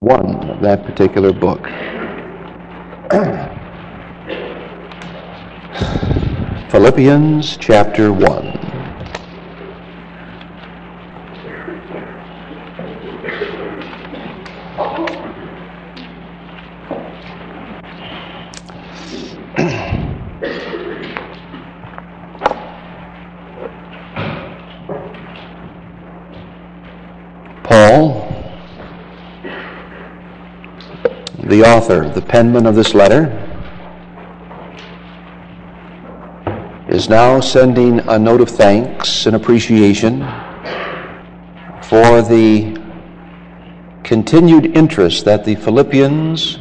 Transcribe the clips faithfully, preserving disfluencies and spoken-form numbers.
one of that particular book. Philippians chapter one. Paul, the author, the penman of this letter, is now sending a note of thanks and appreciation for the continued interest that the Philippians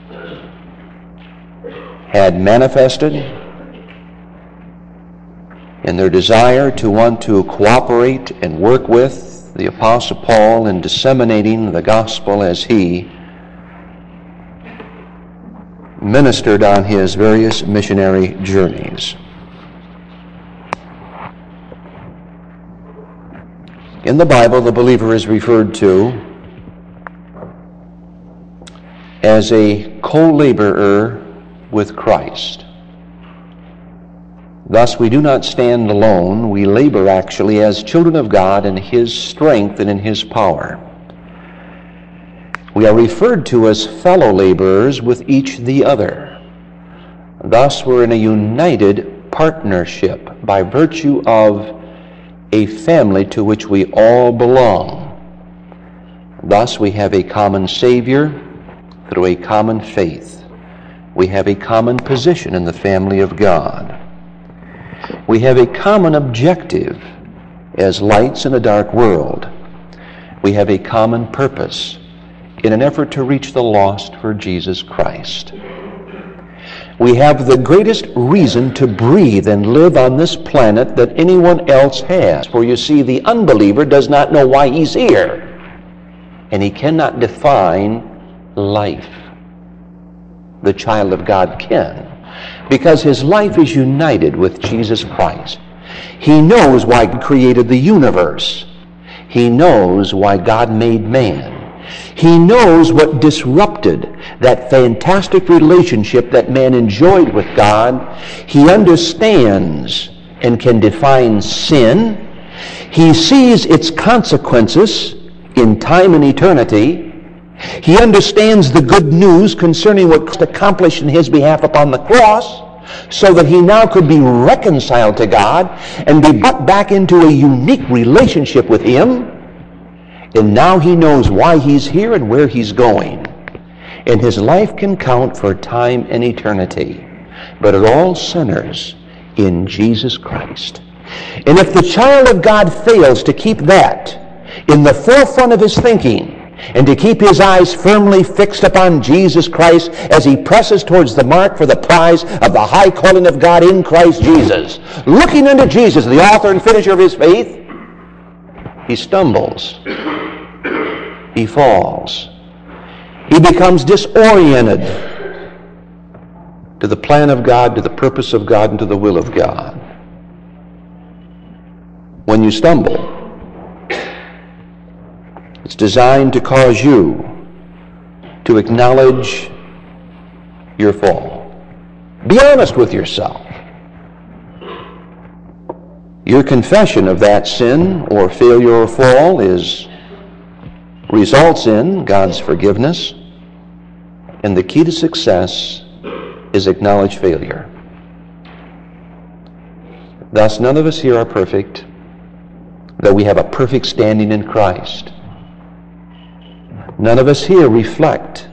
had manifested in their desire to want to cooperate and work with the Apostle Paul in disseminating the gospel as he ministered on his various missionary journeys. In the Bible, the believer is referred to as a co-laborer with Christ. Thus, we do not stand alone. We labor actually as children of God in His strength and in His power. We are referred to as fellow laborers with each the other. Thus, we're in a united partnership by virtue of a family to which we all belong. Thus, we have a common Savior through a common faith. We have a common position in the family of God. We have a common objective as lights in a dark world. We have a common purpose in an effort to reach the lost for Jesus Christ. We have the greatest reason to breathe and live on this planet that anyone else has. For you see, the unbeliever does not know why he's here, and he cannot define life. The child of God can, because his life is united with Jesus Christ. He knows why God created the universe. He knows why God made man. He knows what disrupted that fantastic relationship that man enjoyed with God. He understands and can define sin. He sees its consequences in time and eternity. He understands the good news concerning what was accomplished in his behalf upon the cross, so that he now could be reconciled to God and be brought back into a unique relationship with Him. And now he knows why he's here and where he's going. And his life can count for time and eternity. But it all centers in Jesus Christ. And if the child of God fails to keep that in the forefront of his thinking, and to keep his eyes firmly fixed upon Jesus Christ as he presses towards the mark for the prize of the high calling of God in Christ Jesus, looking unto Jesus, the author and finisher of his faith, he stumbles. He falls. He becomes disoriented to the plan of God, to the purpose of God, and to the will of God. When you stumble, it's designed to cause you to acknowledge your fall. Be honest with yourself. Your confession of that sin or failure or fall is results in God's forgiveness, and the key to success is acknowledged failure. Thus, none of us here are perfect, though we have a perfect standing in Christ. None of us here reflect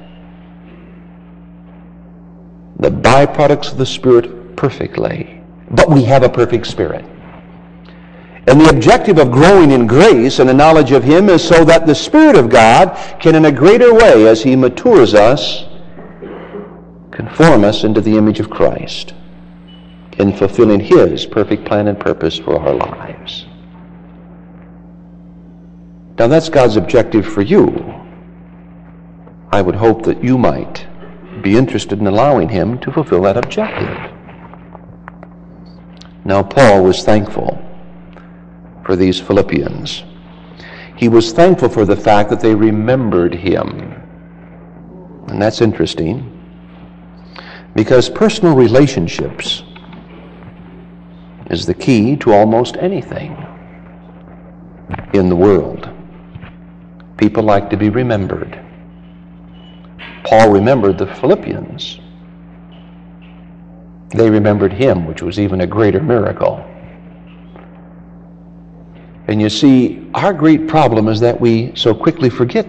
the byproducts of the Spirit perfectly, but we have a perfect spirit. And the objective of growing in grace and the knowledge of Him is so that the Spirit of God can in a greater way, as He matures us, conform us into the image of Christ in fulfilling His perfect plan and purpose for our lives. Now that's God's objective for you. I would hope that you might be interested in allowing Him to fulfill that objective. Now Paul was thankful for these Philippians. He was thankful for the fact that they remembered him. And that's interesting, because personal relationships is the key to almost anything in the world. People like to be remembered. Paul remembered the Philippians. They remembered him, which was even a greater miracle. And you see, our great problem is that we so quickly forget.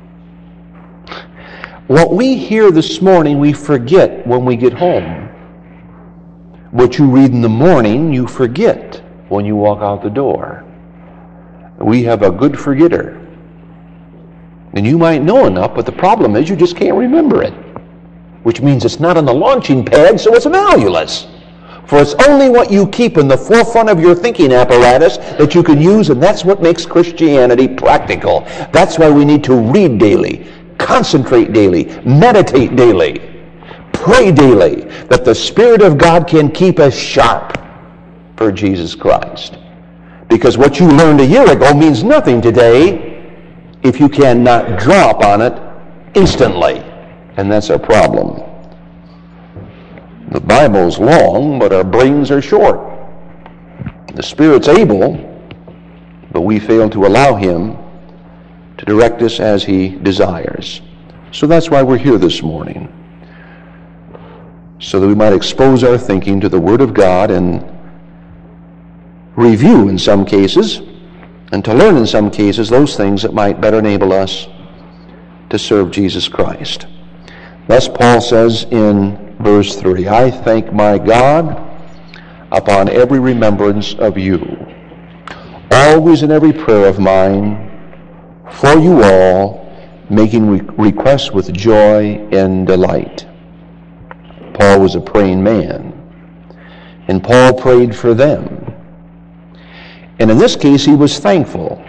What we hear this morning, we forget when we get home. What you read in the morning, you forget when you walk out the door. We have a good forgetter. And you might know enough, but the problem is you just can't remember it. Which means it's not on the launching pad, so it's valueless. For it's only what you keep in the forefront of your thinking apparatus that you can use, and that's what makes Christianity practical. That's why we need to read daily, concentrate daily, meditate daily, pray daily, that the Spirit of God can keep us sharp for Jesus Christ. Because what you learned a year ago means nothing today if you cannot draw upon it instantly. And that's our problem. The Bible's long, but our brains are short. The Spirit's able, but we fail to allow Him to direct us as He desires. So that's why we're here this morning, so that we might expose our thinking to the Word of God and review in some cases, and to learn in some cases those things that might better enable us to serve Jesus Christ. Thus Paul says in verse three, I thank my God upon every remembrance of you, always in every prayer of mine, for you all, making re- requests with joy and delight. Paul was a praying man, and Paul prayed for them. And in this case, he was thankful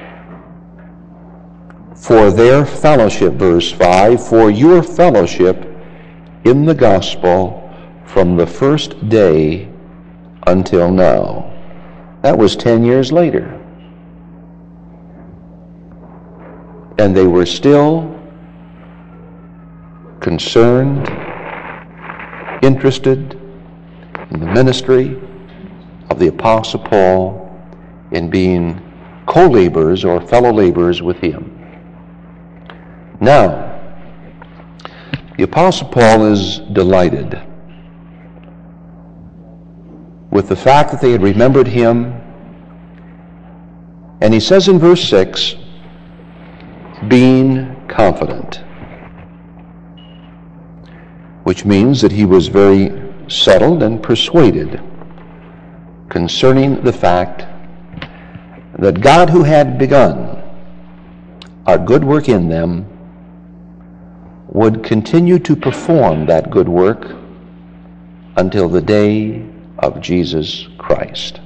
for their fellowship, verse five, for your fellowship in the gospel from the first day until now. That was ten years later. And they were still concerned, interested in the ministry of the Apostle Paul, in being co-laborers or fellow laborers with him. Now, the Apostle Paul is delighted with the fact that they had remembered him. And he says in verse six, being confident, which means that he was very settled and persuaded concerning the fact that God, who had begun a good work in them, would continue to perform that good work until the day of Jesus Christ.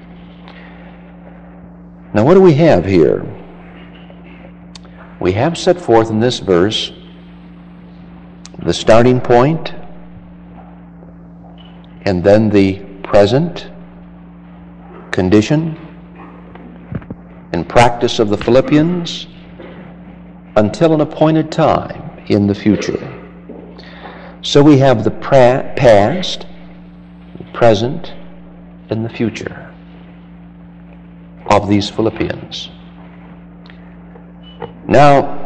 Now, what do we have here? We have set forth in this verse the starting point, and then the present condition and practice of the Philippians until an appointed time in the future. So we have the pra- past, the present, and the future of these Philippians. Now,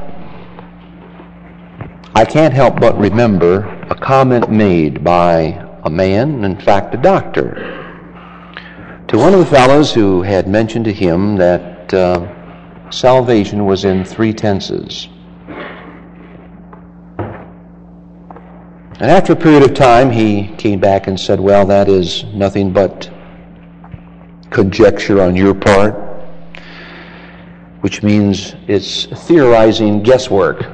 I can't help but remember a comment made by a man, in fact a doctor, to one of the fellows who had mentioned to him that uh, salvation was in three tenses. And after a period of time, he came back and said, well, that is nothing but conjecture on your part, which means it's theorizing guesswork.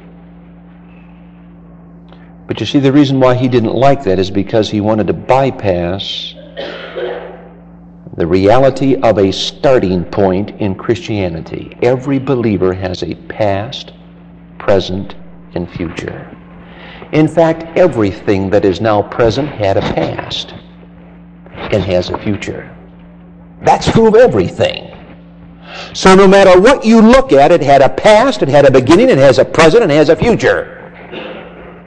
But you see, the reason why he didn't like that is because he wanted to bypass the reality of a starting point in Christianity. Every believer has a past, present, and future. In fact, everything that is now present had a past and has a future. That's true of everything. So no matter what you look at, it had a past, it had a beginning, it has a present, and it has a future.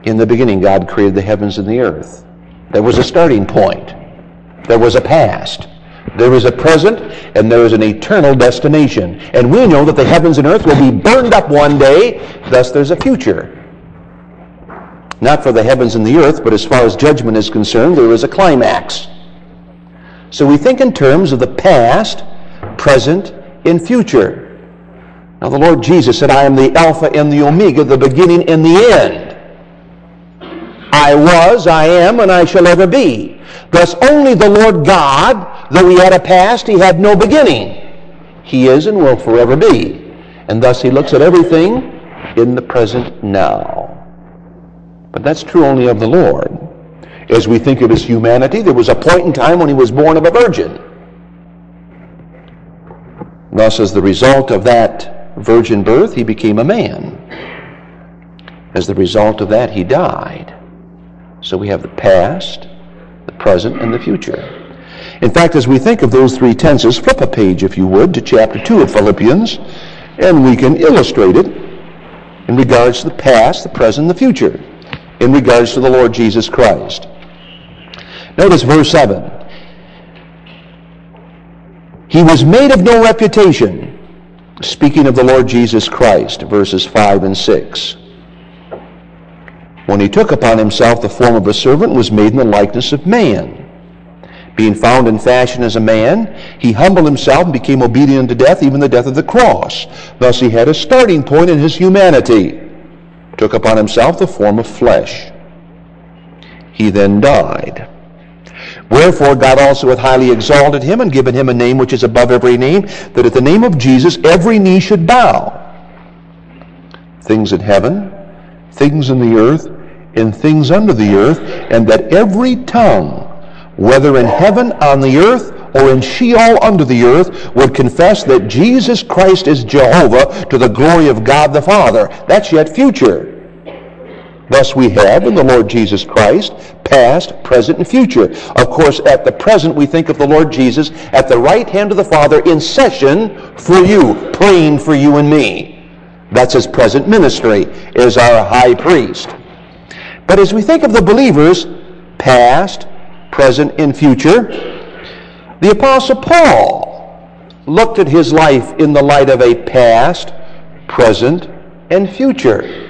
In the beginning, God created the heavens and the earth. There was a starting point. There was a past. There is a present, and there is an eternal destination. And we know that the heavens and earth will be burned up one day, thus there's a future. Not for the heavens and the earth, but as far as judgment is concerned, there is a climax. So we think in terms of the past, present, and future. Now the Lord Jesus said, I am the Alpha and the Omega, the beginning and the end. I was, I am, and I shall ever be. Thus only the Lord God, though he had a past, he had no beginning. He is and will forever be. And thus he looks at everything in the present now. But that's true only of the Lord. As we think of his humanity, there was a point in time when he was born of a virgin. Thus, as the result of that virgin birth, he became a man. As the result of that, he died. So we have the past, the present, and the future. In fact, as we think of those three tenses, flip a page, if you would, to chapter two of Philippians, and we can illustrate it in regards to the past, the present, and the future, in regards to the Lord Jesus Christ. Notice verse seven. He was made of no reputation, speaking of the Lord Jesus Christ, verses five and six. When he took upon himself the form of a servant, was made in the likeness of man. Being found in fashion as a man, he humbled himself and became obedient to death, even the death of the cross. Thus he had a starting point in his humanity. Took upon himself the form of flesh. He then died. Wherefore God also hath highly exalted him and given him a name which is above every name, that at the name of Jesus every knee should bow. Things in heaven, things in the earth, and things under the earth, and that every tongue, whether in heaven, on the earth, or in Sheol under the earth, would confess that Jesus Christ is Jehovah, to the glory of God the Father. That's yet future. Thus we have in the Lord Jesus Christ past, present, and future. Of course, at the present we think of the Lord Jesus at the right hand of the Father in session for you, praying for you and me. That's his present ministry, as our high priest. But as we think of the believers, past, present, and future, the Apostle Paul looked at his life in the light of a past, present, and future.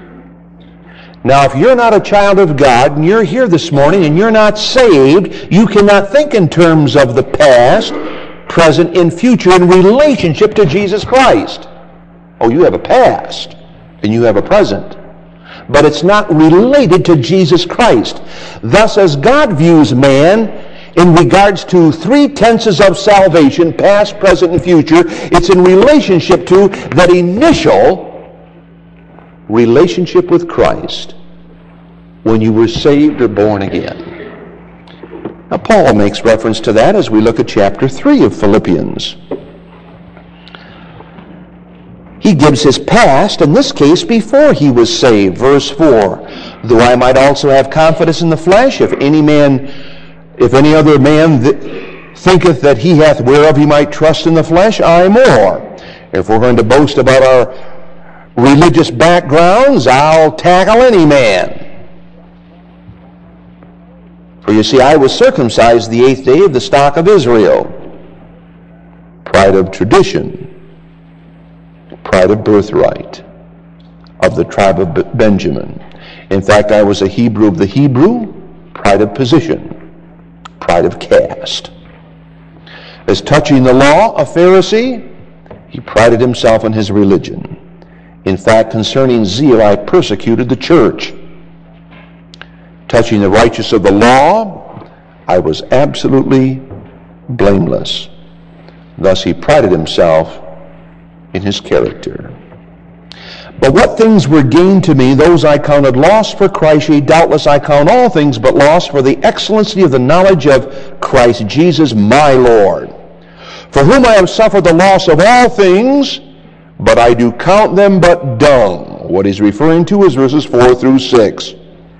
Now, if you're not a child of God, and you're here this morning, and you're not saved, you cannot think in terms of the past, present, and future in relationship to Jesus Christ. Oh, you have a past, and you have a present. But it's not related to Jesus Christ. Thus, as God views man in regards to three tenses of salvation, past, present, and future, it's in relationship to that initial relationship with Christ when you were saved or born again. Now, Paul makes reference to that as we look at chapter three of Philippians. He gives his past, in this case, before he was saved. Verse four, though I might also have confidence in the flesh, if any man, if any other man th- thinketh that he hath whereof he might trust in the flesh, I more. If we're going to boast about our religious backgrounds, I'll tackle any man. For you see, I was circumcised the eighth day of the stock of Israel. Pride of tradition. Pride of birthright, of the tribe of Benjamin. In fact, I was a Hebrew of the Hebrew, pride of position, pride of caste. As touching the law, a Pharisee, he prided himself in his religion. In fact, concerning zeal, I persecuted the church. Touching the righteous of the law, I was absolutely blameless. Thus he prided himself in his character. But what things were gained to me, those I counted loss for Christ. Yea, doubtless I count all things but loss for the excellency of the knowledge of Christ Jesus my Lord, for whom I have suffered the loss of all things, but I do count them but dung. What he's referring to is verses four through six.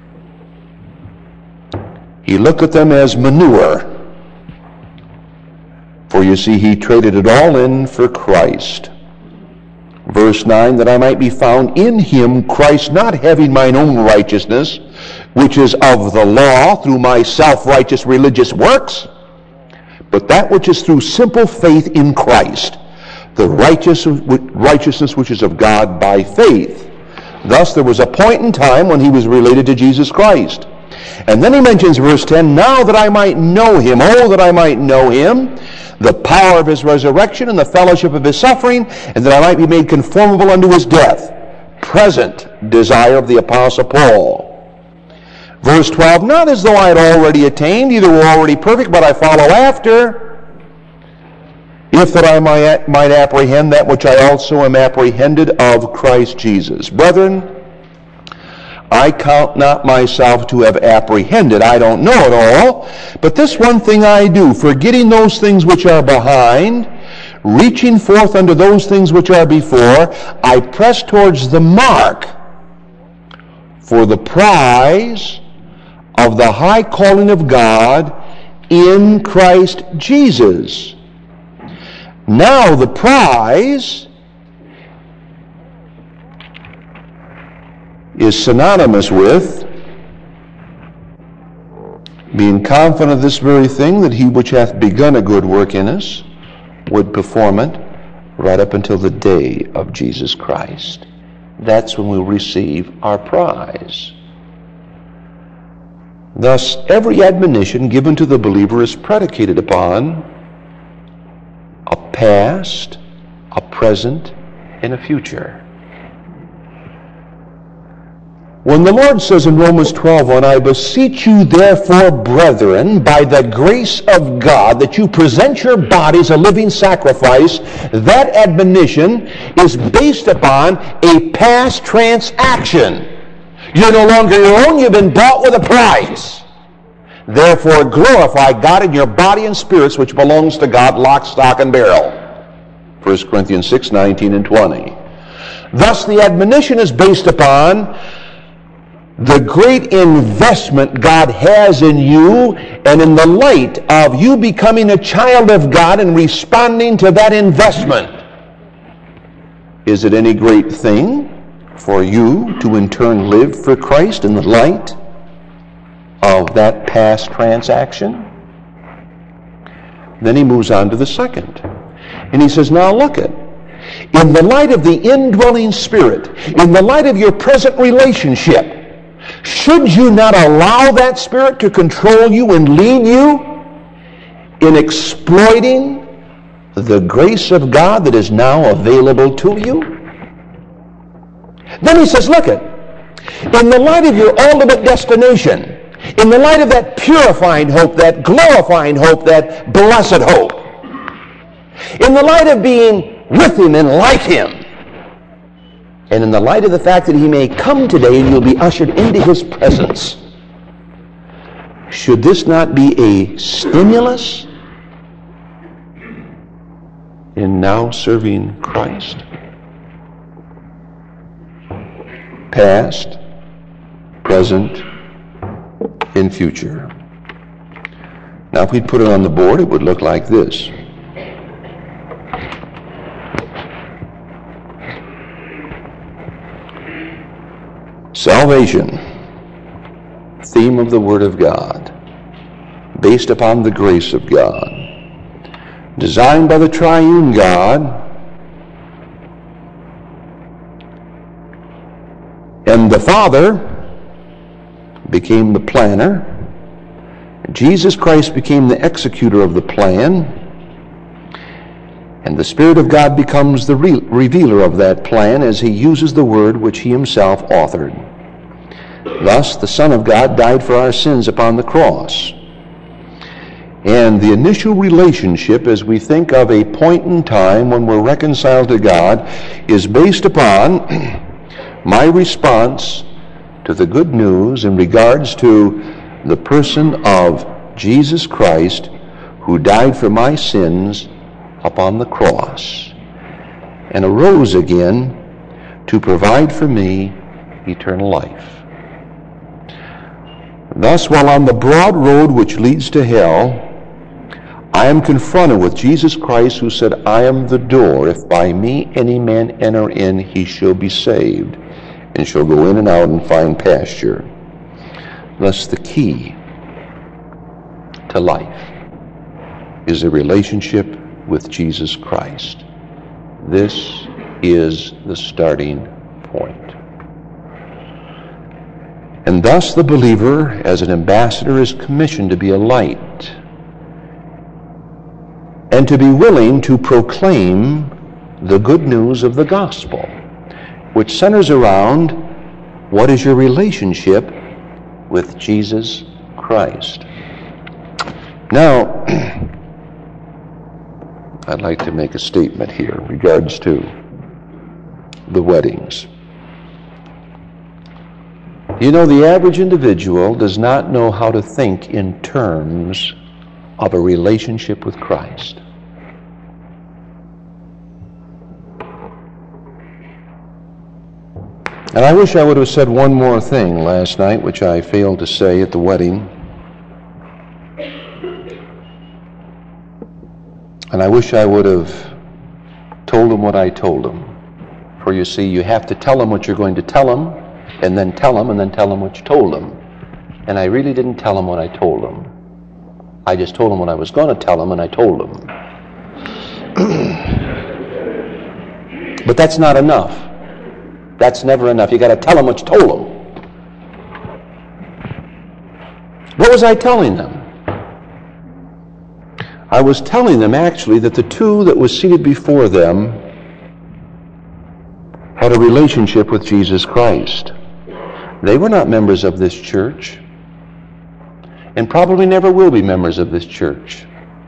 He looked at them as manure, for you see, he traded it all in for Christ. Verse nine, that I might be found in him, Christ, not having mine own righteousness, which is of the law, through my self-righteous religious works, but that which is through simple faith in Christ, the righteous, righteousness which is of God by faith. Thus there was a point in time when he was related to Jesus Christ. And then he mentions verse ten, now that I might know him, oh, that I might know him, the power of his resurrection and the fellowship of his suffering, and that I might be made conformable unto his death. Present desire of the Apostle Paul. Verse twelve, not as though I had already attained, either were already perfect, but I follow after, if that I might, might apprehend that which I also am apprehended of Christ Jesus. Brethren, I count not myself to have apprehended. I don't know it all. But this one thing I do, forgetting those things which are behind, reaching forth unto those things which are before, I press towards the mark for the prize of the high calling of God in Christ Jesus. Now the prize is synonymous with being confident of this very thing, that he which hath begun a good work in us would perform it right up until the day of Jesus Christ. That's when we'll receive our prize. Thus, every admonition given to the believer is predicated upon a past, a present, and a future. When the Lord says in Romans twelve one, I beseech you therefore, brethren, by the grace of God, that you present your bodies a living sacrifice, that admonition is based upon a past transaction. You're no longer your own, you've been bought with a price. Therefore glorify God in your body and spirits, which belongs to God, lock, stock, and barrel. First Corinthians six nineteen and twenty. Thus the admonition is based upon the great investment God has in you, and in the light of you becoming a child of God and responding to that investment. Is it any great thing for you to in turn live for Christ in the light of that past transaction? Then he moves on to the second. And he says, now look it. In the light of the indwelling Spirit, in the light of your present relationship, should you not allow that Spirit to control you and lead you in exploiting the grace of God that is now available to you? Then he says, look it. In the light of your ultimate destination, in the light of that purifying hope, that glorifying hope, that blessed hope, in the light of being with him and like him, and in the light of the fact that he may come today and you'll be ushered into his presence, should this not be a stimulus in now serving Christ? Past, present, and future. Now if we'd put it on the board, it would look like this. Salvation, theme of the Word of God, based upon the grace of God, designed by the triune God, and the Father became the planner, Jesus Christ became the executor of the plan, and the Spirit of God becomes the re- revealer of that plan as he uses the Word which he himself authored. Thus, the Son of God died for our sins upon the cross. And the initial relationship, as we think of a point in time when we're reconciled to God, is based upon my response to the good news in regards to the person of Jesus Christ, who died for my sins upon the cross and arose again to provide for me eternal life. Thus, while on the broad road which leads to hell, I am confronted with Jesus Christ, who said, I am the door. If by me any man enter in, he shall be saved, and shall go in and out and find pasture. Thus the key to life is a relationship with Jesus Christ. This is the starting point. And thus the believer, as an ambassador, is commissioned to be a light and to be willing to proclaim the good news of the gospel, which centers around what is your relationship with Jesus Christ. Now, I'd like to make a statement here in regards to the weddings. You know, the average individual does not know how to think in terms of a relationship with Christ. And I wish I would have said one more thing last night, which I failed to say at the wedding. And I wish I would have told them what I told them. For you see, you have to tell them what you're going to tell them, and then tell them, and then tell them what you told them. And I really didn't tell them what I told them. I just told them what I was going to tell them, and I told them. But that's not enough. That's never enough. You got to tell them what you told them. What was I telling them? I was telling them actually that the two that was seated before them had a relationship with Jesus Christ. They were not members of this church, and probably never will be members of this church.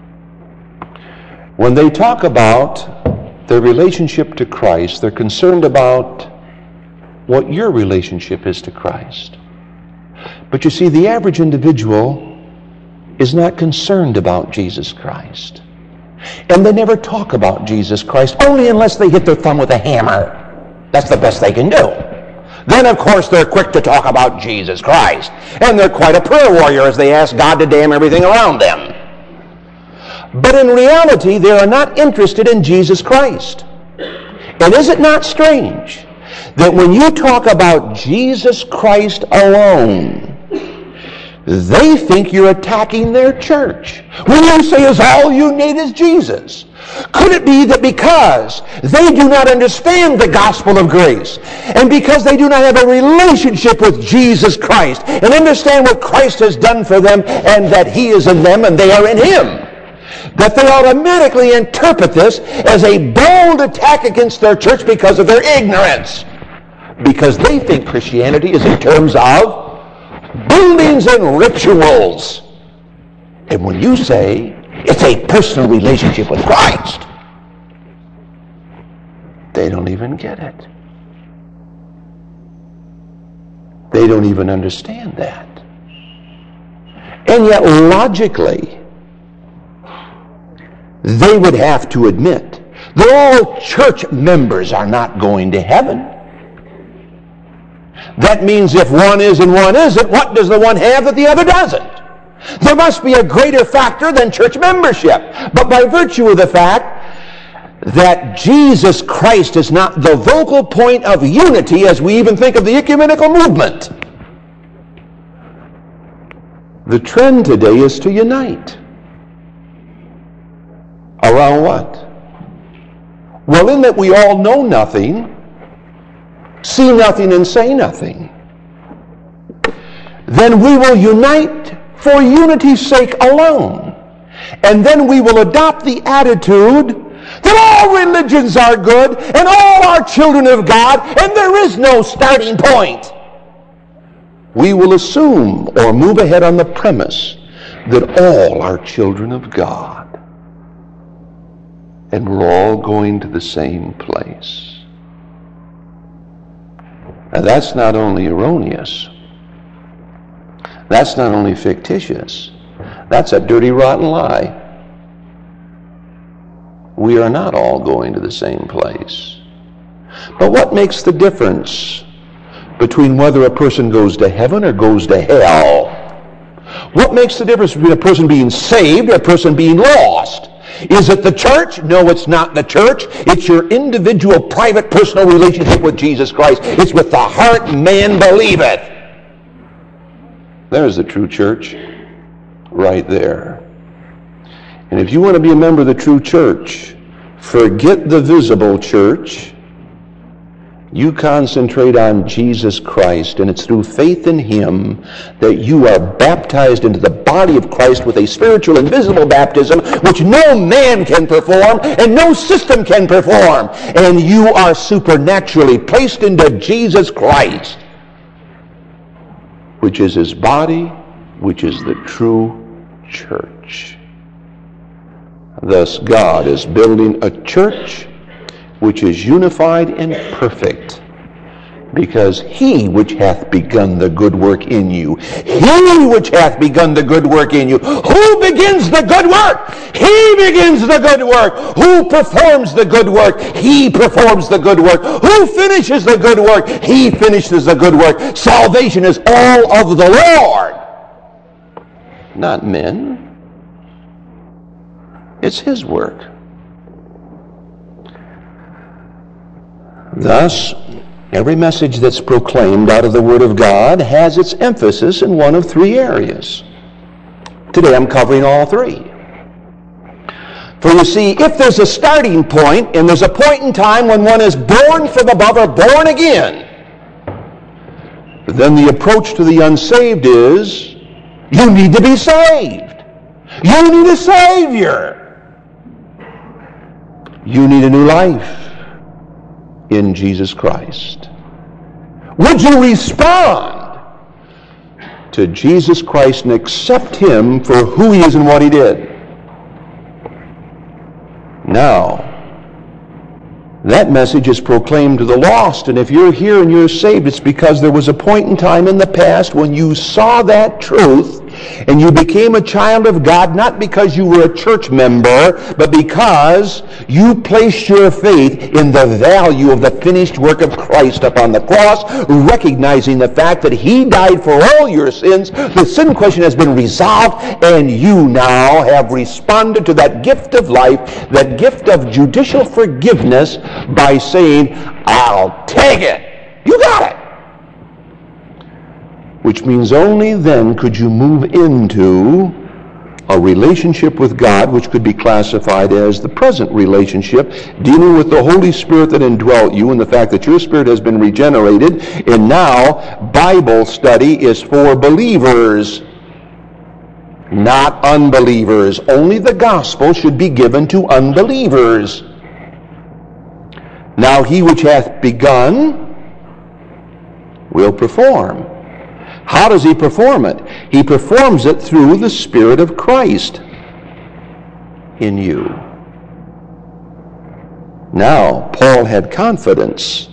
When they talk about their relationship to Christ, they're concerned about what your relationship is to Christ. But you see, the average individual is not concerned about Jesus Christ. And they never talk about Jesus Christ, only unless they hit their thumb with a hammer. That's the best they can do. Then, of course, they're quick to talk about Jesus Christ. And they're quite a prayer warrior as they ask God to damn everything around them. But in reality, they are not interested in Jesus Christ. And is it not strange that when you talk about Jesus Christ alone, they think you're attacking their church? When you say is all you need is Jesus. Could it be that because they do not understand the gospel of grace, and because they do not have a relationship with Jesus Christ, and understand what Christ has done for them, and that He is in them and they are in Him, that they automatically interpret this as a bold attack against their church because of their ignorance? Because they think Christianity is in terms of buildings and rituals. And when you say it's a personal relationship with Christ, they don't even get it. They don't even understand that. And yet, logically, they would have to admit that all church members are not going to heaven. That means if one is and one isn't, what does the one have that the other doesn't? There must be a greater factor than church membership. But by virtue of the fact that Jesus Christ is not the vocal point of unity, as we even think of the ecumenical movement, the trend today is to unite. Around what? Well, in that we all know nothing, see nothing, and say nothing. Then we will unite for unity's sake alone. And then we will adopt the attitude that all religions are good and all are children of God and there is no starting point. We will assume or move ahead on the premise that all are children of God and we're all going to the same place. Now that's not only erroneous, that's not only fictitious, that's a dirty, rotten lie. We are not all going to the same place. But what makes the difference between whether a person goes to heaven or goes to hell? What makes the difference between a person being saved and a person being lost? Is it the church? No, it's not the church. It's your individual, private, personal relationship with Jesus Christ. It's with the heart man believeth. There's the true church right there. And if you want to be a member of the true church, forget the visible church. You concentrate on Jesus Christ, and it's through faith in Him that you are baptized into the body of Christ with a spiritual and visible baptism which no man can perform and no system can perform. And you are supernaturally placed into Jesus Christ, which is His body, which is the true church. Thus, God is building a church which is unified and perfect, because He which hath begun the good work in you, He which hath begun the good work in you. Who begins the good work? He begins the good work. Who performs the good work? He performs the good work. Who finishes the good work? He finishes the good work. Salvation is all of the Lord, not men. It's His work. Thus, every message that's proclaimed out of the Word of God has its emphasis in one of three areas. Today I'm covering all three. For you see, if there's a starting point, and there's a point in time when one is born from above or born again, then the approach to the unsaved is, you need to be saved. You need a Savior. You need a new life in Jesus Christ. Would you respond to Jesus Christ and accept Him for who He is and what He did? Now, that message is proclaimed to the lost, and if you're here and you're saved, it's because there was a point in time in the past when you saw that truth and you became a child of God, not because you were a church member, but because you placed your faith in the value of the finished work of Christ upon the cross, recognizing the fact that He died for all your sins. The sin question has been resolved, and you now have responded to that gift of life, that gift of judicial forgiveness, by saying, I'll take it. You got it. Which means only then could you move into a relationship with God, which could be classified as the present relationship, dealing with the Holy Spirit that indwelt you and the fact that your spirit has been regenerated. And now Bible study is for believers, not unbelievers. Only the gospel should be given to unbelievers. Now He which hath begun will perform. How does He perform it? He performs it through the Spirit of Christ in you. Now, Paul had confidence.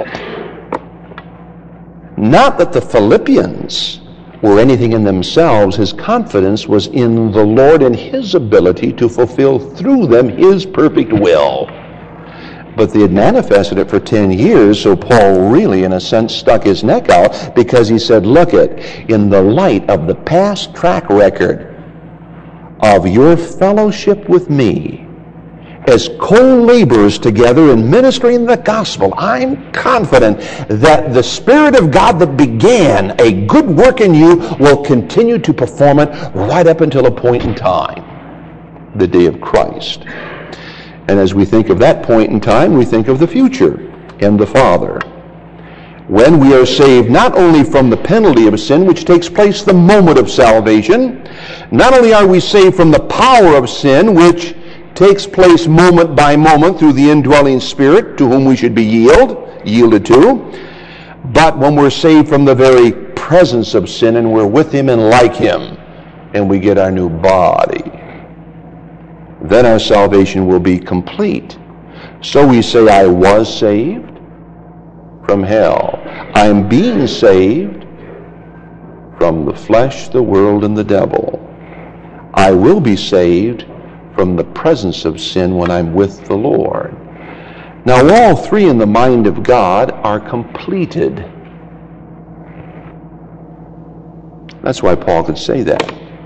Not that the Philippians were anything in themselves. His confidence was in the Lord and His ability to fulfill through them His perfect will. But they had manifested it for ten years, so Paul really, in a sense, stuck his neck out, because he said, look it, in the light of the past track record of your fellowship with me, as co-laborers together in ministering the gospel, I'm confident that the Spirit of God that began a good work in you will continue to perform it right up until a point in time, the day of Christ. And as we think of that point in time, we think of the future and the Father. When we are saved not only from the penalty of sin, which takes place the moment of salvation, not only are we saved from the power of sin, which takes place moment by moment through the indwelling Spirit, to whom we should be yield, yielded to, but when we're saved from the very presence of sin and we're with Him and like Him, and we get our new body, then our salvation will be complete. So we say, I was saved from hell. I'm being saved from the flesh, the world, and the devil. I will be saved from the presence of sin when I'm with the Lord. Now, all three in the mind of God are completed. That's why Paul could say that.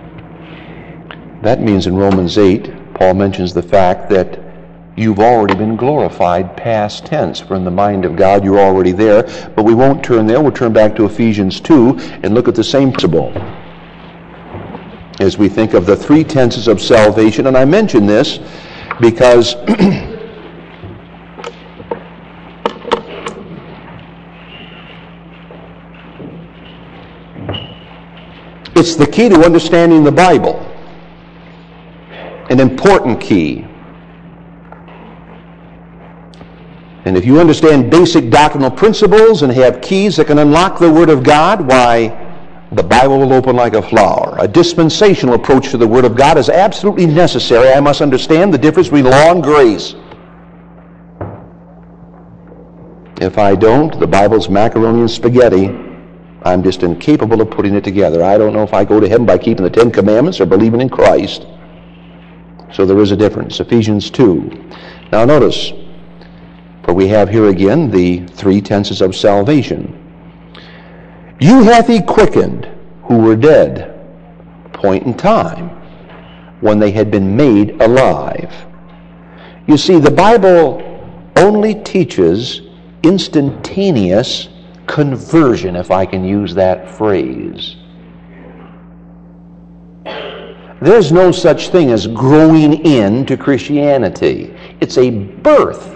That means in Romans eight, Paul mentions the fact that you've already been glorified, past tense. For in the mind of God, you're already there. But we won't turn there. We'll turn back to Ephesians two and look at the same principle as we think of the three tenses of salvation. And I mention this because it's the key to understanding the Bible. An important key. And if you understand basic doctrinal principles and have keys that can unlock the Word of God, why, the Bible will open like a flower. A dispensational approach to the Word of God is absolutely necessary. I must understand the difference between law and grace. If I don't, the Bible's macaroni and spaghetti. I'm just incapable of putting it together. I don't know if I go to heaven by keeping the Ten Commandments or believing in Christ. So there is a difference. Ephesians two. Now notice, for we have here again the three tenses of salvation. You hath he quickened who were dead, point in time, when they had been made alive. You see, the Bible only teaches instantaneous conversion, if I can use that phrase. There's no such thing as growing into Christianity. It's a birth.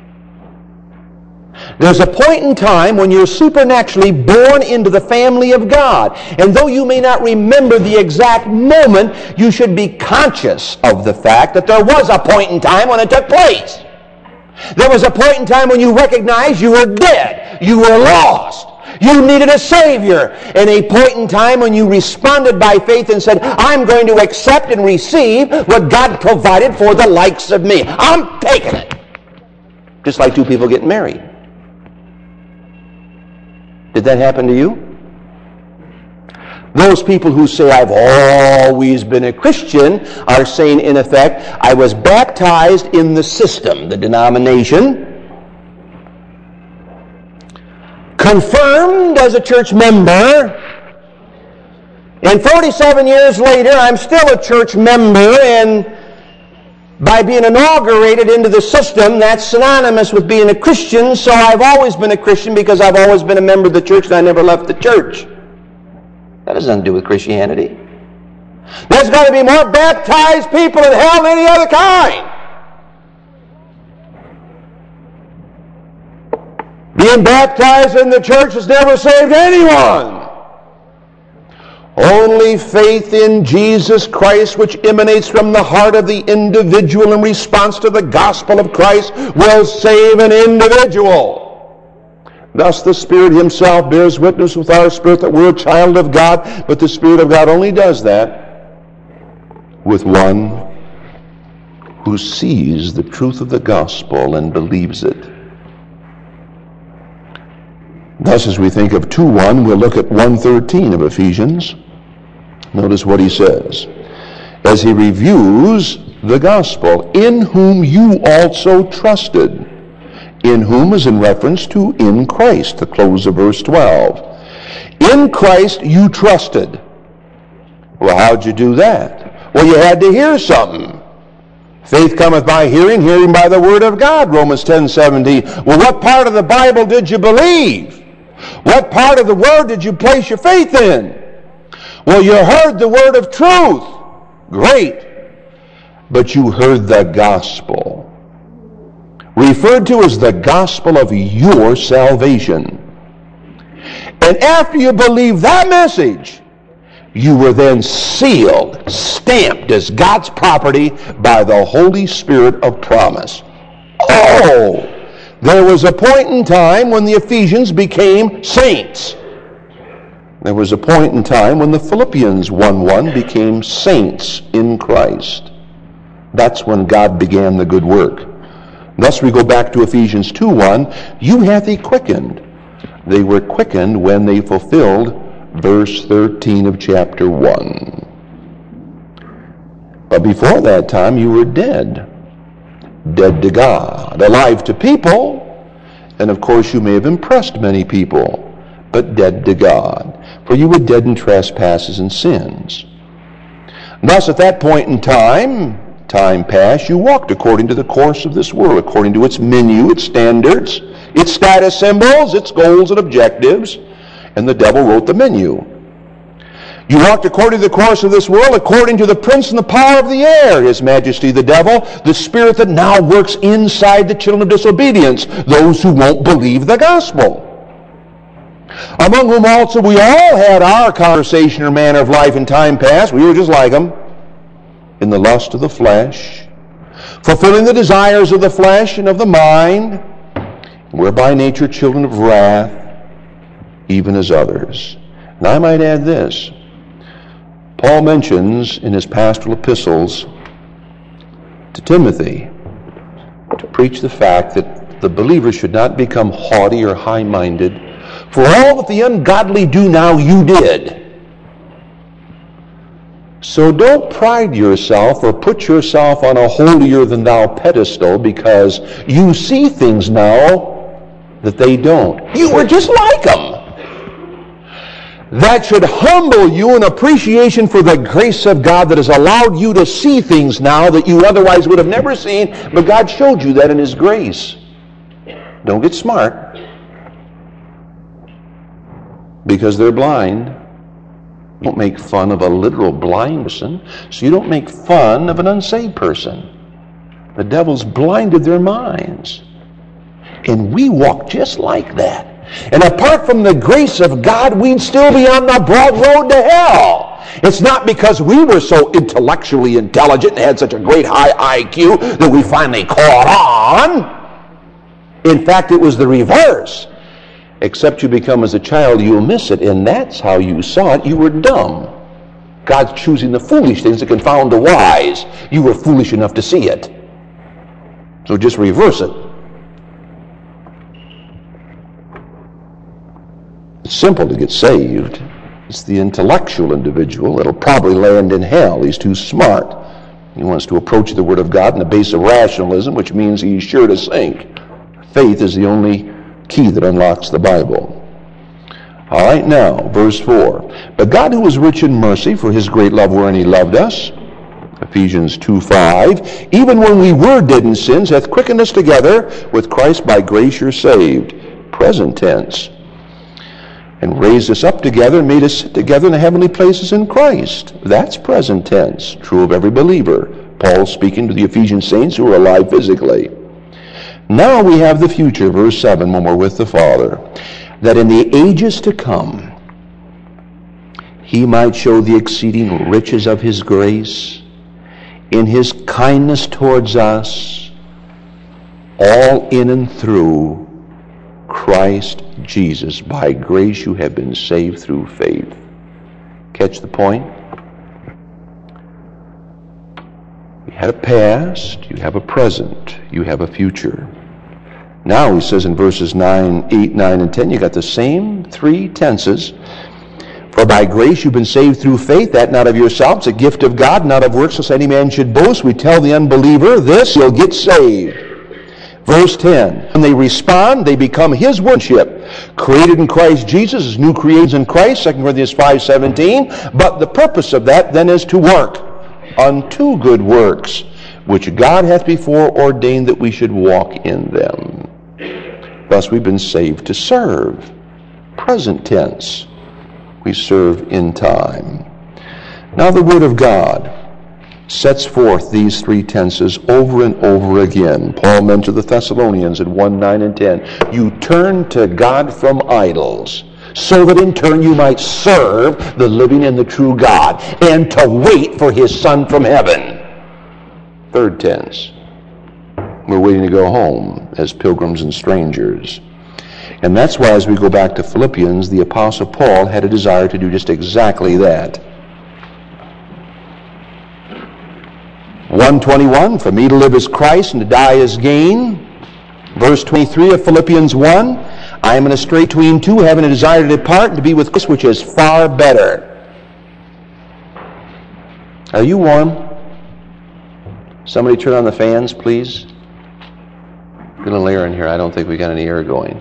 There's a point in time when you're supernaturally born into the family of God. And though you may not remember the exact moment, you should be conscious of the fact that there was a point in time when it took place. There was a point in time when you recognized you were dead. You were lost. You needed a Savior. And a point in time when you responded by faith and said, I'm going to accept and receive what God provided for the likes of me. I'm taking it. Just like two people getting married. Did that happen to you? Those people who say, I've always been a Christian, are saying, in effect, I was baptized in the system, the denomination, confirmed as a church member, and forty-seven years later, I'm still a church member, and by being inaugurated into the system, that's synonymous with being a Christian, so I've always been a Christian because I've always been a member of the church and I never left the church. That has nothing to do with Christianity. There's got to be more baptized people in hell than any other kind. Being baptized in the church has never saved anyone. Only faith in Jesus Christ, which emanates from the heart of the individual in response to the gospel of Christ, will save an individual. Thus the Spirit Himself bears witness with our spirit that we're a child of God, but the Spirit of God only does that with one who sees the truth of the gospel and believes it. Thus, as we think of two one, we'll look at one thirteen of Ephesians. Notice what he says. As he reviews the gospel, in whom you also trusted. In whom is in reference to in Christ, the close of verse twelve. In Christ you trusted. Well, how'd you do that? Well, you had to hear something. Faith cometh by hearing, hearing by the word of God, Romans ten seventeen. Well, what part of the Bible did you believe? What part of the word did you place your faith in? Well, you heard the word of truth. Great. But you heard the gospel, referred to as the gospel of your salvation. And after you believed that message, you were then sealed, stamped as God's property by the Holy Spirit of promise. Oh, there was a point in time when the Ephesians became saints. There was a point in time when the Philippians one one became saints in Christ. That's when God began the good work. Thus we go back to Ephesians two one. You hath he quickened. They were quickened when they fulfilled verse thirteen of chapter one. But before that time you were dead. Dead to God. Alive to people. And of course you may have impressed many people. But dead to God. For you were dead in trespasses and sins. Thus, at that point in time, time past, you walked according to the course of this world, according to its menu, its standards, its status symbols, its goals and objectives, and the devil wrote the menu. You walked according to the course of this world, according to the prince and the power of the air, His Majesty the devil, the spirit that now works inside the children of disobedience, those who won't believe the gospel. Among whom also we all had our conversation or manner of life in time past. We were just like them, in the lust of the flesh, fulfilling the desires of the flesh and of the mind, and we're by nature children of wrath, even as others. And I might add this. Paul mentions in his pastoral epistles to Timothy to preach the fact that the believer should not become haughty or high-minded. For all that the ungodly do now, you did. So don't pride yourself or put yourself on a holier-than-thou pedestal because you see things now that they don't. You were just like them. That should humble you in appreciation for the grace of God that has allowed you to see things now that you otherwise would have never seen, but God showed you that in His grace. Don't get smart because they're blind. You don't make fun of a literal blind person, so you don't make fun of an unsaved person. The devil's blinded their minds. And we walk just like that. And apart from the grace of God, we'd still be on the broad road to hell. It's not because we were so intellectually intelligent and had such a great high I Q that we finally caught on. In fact, it was the reverse. Except you become as a child, you'll miss it, and that's how you saw it. You were dumb. God's choosing the foolish things that confound the wise. You were foolish enough to see it. So just reverse it. It's simple to get saved. It's the intellectual individual that'll probably land in hell. He's too smart. He wants to approach the Word of God on the base of rationalism, which means he's sure to sink. Faith is the only key that unlocks the Bible. All right, now, verse four. But God, who is rich in mercy, for His great love wherein He loved us, Ephesians two five, even when we were dead in sins, hath quickened us together with Christ. By grace you're saved. Present tense. And raised us up together and made us sit together in the heavenly places in Christ. That's present tense, true of every believer. Paul speaking to the Ephesian saints who are alive physically. Now we have the future, verse seven, when we're with the Father, that in the ages to come He might show the exceeding riches of His grace in His kindness towards us, all in and through Christ Jesus. By grace you have been saved through faith. Catch the point? You had a past, you have a present, you have a future. Now he says in verses nine, eight, nine, and ten, you got the same three tenses. For by grace you've been saved through faith, that not of yourselves, a gift of God, not of works, lest any man should boast. We tell the unbeliever this, you'll get saved. Verse ten, when they respond, they become His workmanship, created in Christ Jesus as new creations in Christ, Second Corinthians five seventeen. But the purpose of that then is to work unto good works, which God hath before ordained that we should walk in them. Thus we've been saved to serve. Present tense. We serve in time. Now the Word of God sets forth these three tenses over and over again. Paul mentioned the Thessalonians in one, nine, and ten. You turn to God from idols, so that in turn you might serve the living and the true God, and to wait for His Son from heaven. Third tense. We're waiting to go home as pilgrims and strangers. And that's why as we go back to Philippians, the Apostle Paul had a desire to do just exactly that. one twenty-one, for me to live is Christ and to die is gain. Verse twenty-three of Philippians one, I am in a strait between two, having a desire to depart and to be with Christ, which is far better. Are you warm? Somebody turn on the fans, please. Get a little air in here. I don't think we got any air going.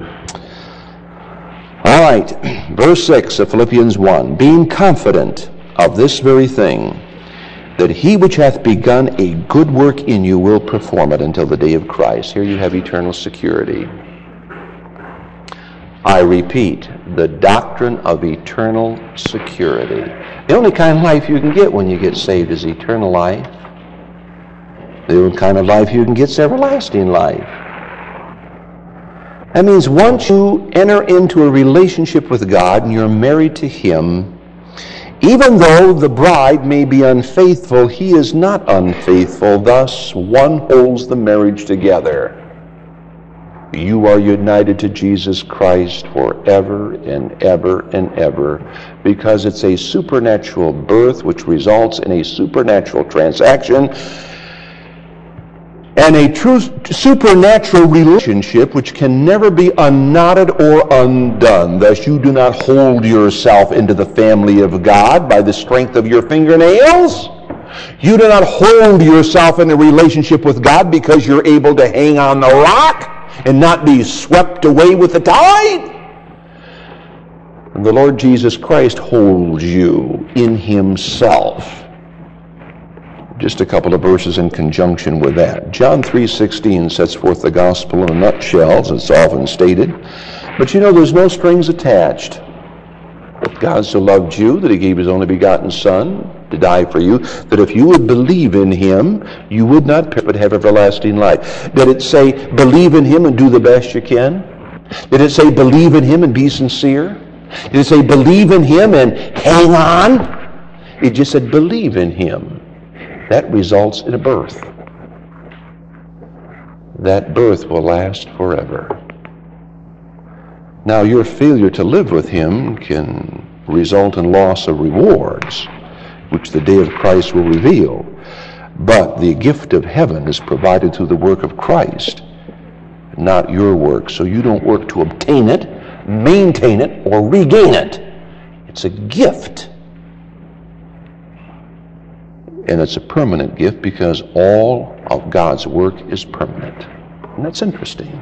All right, verse six of Philippians one, being confident of this very thing, that he which hath begun a good work in you will perform it until the day of Christ. Here you have eternal security. I repeat, the doctrine of eternal security. The only kind of life you can get when you get saved is eternal life. The only kind of life you can get is everlasting life. That means once you enter into a relationship with God and you're married to him, even though the bride may be unfaithful, he is not unfaithful. Thus, one holds the marriage together. You are united to Jesus Christ forever and ever and ever, because it's a supernatural birth which results in a supernatural transaction and a true supernatural relationship which can never be unknotted or undone. Thus, you do not hold yourself into the family of God by the strength of your fingernails. You do not hold yourself in a relationship with God because you're able to hang on the rock and not be swept away with the tide. And the Lord Jesus Christ holds you in himself. Just a couple of verses in conjunction with that. John three sixteen sets forth the gospel in a nutshell, as it's often stated. But you know, there's no strings attached. But God so loved you that he gave his only begotten Son to die for you, that if you would believe in him, you would not perish but have everlasting life. Did it say, believe in him and do the best you can? Did it say, believe in him and be sincere? Did it say, believe in him and hang on? It just said, believe in him. That results in a birth. That birth will last forever. Now, your failure to live with him can result in loss of rewards, which the day of Christ will reveal. But the gift of heaven is provided through the work of Christ, not your work. So you don't work to obtain it, maintain it, or regain it. It's a gift. And it's a permanent gift because all of God's work is permanent. And that's interesting.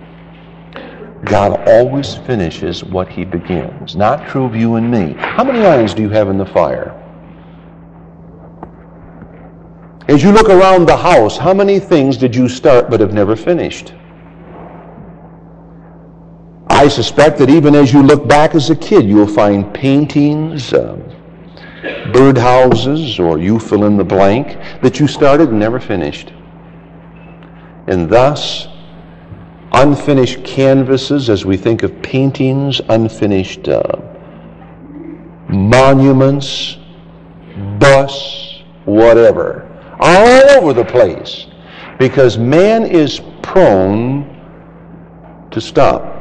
God always finishes what he begins. Not true of you and me. How many irons do you have in the fire? As you look around the house, how many things did you start but have never finished? I suspect that even as you look back as a kid, you'll find paintings, um, birdhouses, or you fill in the blank, that you started and never finished. And thus, unfinished canvases, as we think of paintings, unfinished uh, monuments, busts, whatever, all over the place, because man is prone to stop.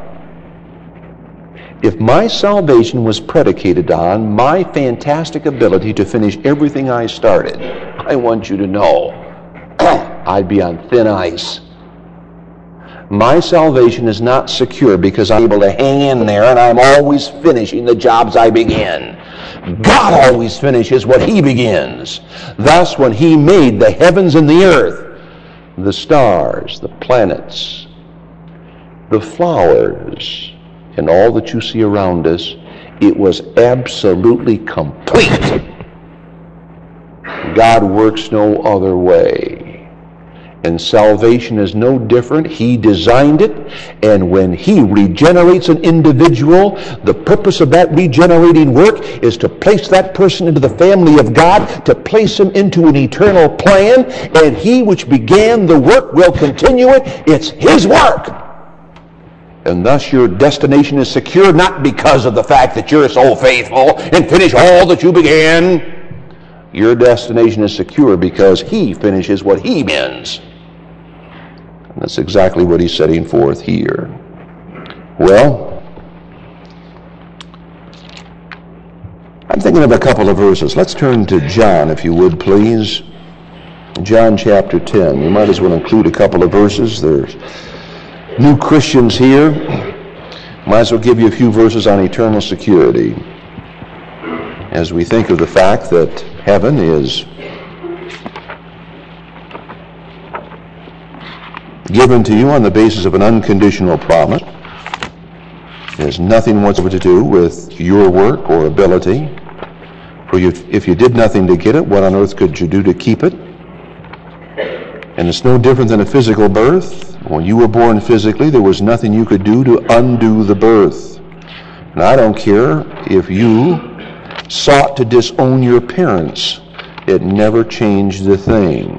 If my salvation was predicated on my fantastic ability to finish everything I started, I want you to know I'd be on thin ice. My salvation is not secure because I'm able to hang in there and I'm always finishing the jobs I begin. God always finishes what he begins. Thus, when he made the heavens and the earth, the stars, the planets, the flowers, and all that you see around us, it was absolutely complete. God works no other way. And salvation is no different. He designed it, and when he regenerates an individual, the purpose of that regenerating work is to place that person into the family of God, to place him into an eternal plan, and he which began the work will continue it. It's his work. And thus your destination is secure, not because of the fact that you're so faithful and finish all that you began. Your destination is secure because he finishes what he begins. And that's exactly what he's setting forth here. Well, I'm thinking of a couple of verses. Let's turn to John, if you would, please. John chapter ten. We might as well include a couple of verses. There's new Christians here. Might as well give you a few verses on eternal security as we think of the fact that heaven is given to you on the basis of an unconditional promise. It has nothing whatsoever to do with your work or ability. For you, if you did nothing to get it, what on earth could you do to keep it? And it's no different than a physical birth. When you were born physically, there was nothing you could do to undo the birth. And I don't care if you sought to disown your parents. It never changed the thing.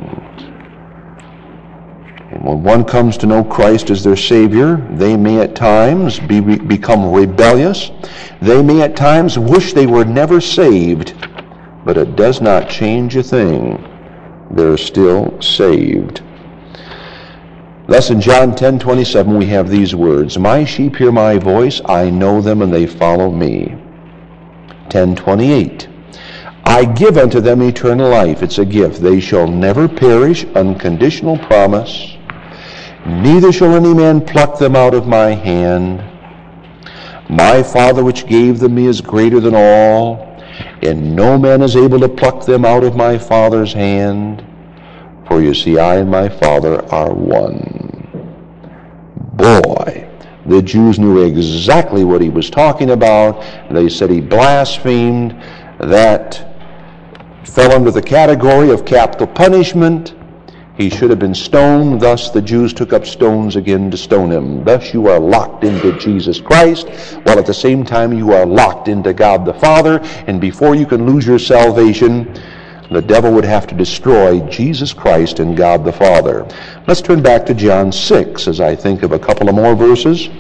And when one comes to know Christ as their Savior, they may at times be, become rebellious. They may at times wish they were never saved, but it does not change a thing. They're still saved. Thus in John ten twenty-seven we have these words, "My sheep hear my voice, I know them, and they follow me." ten twenty-eight, "I give unto them eternal life." It's a gift. "They shall never perish," unconditional promise. "Neither shall any man pluck them out of my hand. My Father which gave them me is greater than all, and no man is able to pluck them out of my Father's hand. For you see, I and my Father are one." Boy, the Jews knew exactly what he was talking about. They said he blasphemed. That fell under the category of capital punishment. He should have been stoned. Thus the Jews took up stones again to stone him. Thus you are locked into Jesus Christ, while at the same time you are locked into God the Father. And before you can lose your salvation, the devil would have to destroy Jesus Christ and God the Father. Let's turn back to John six as I think of a couple of more verses.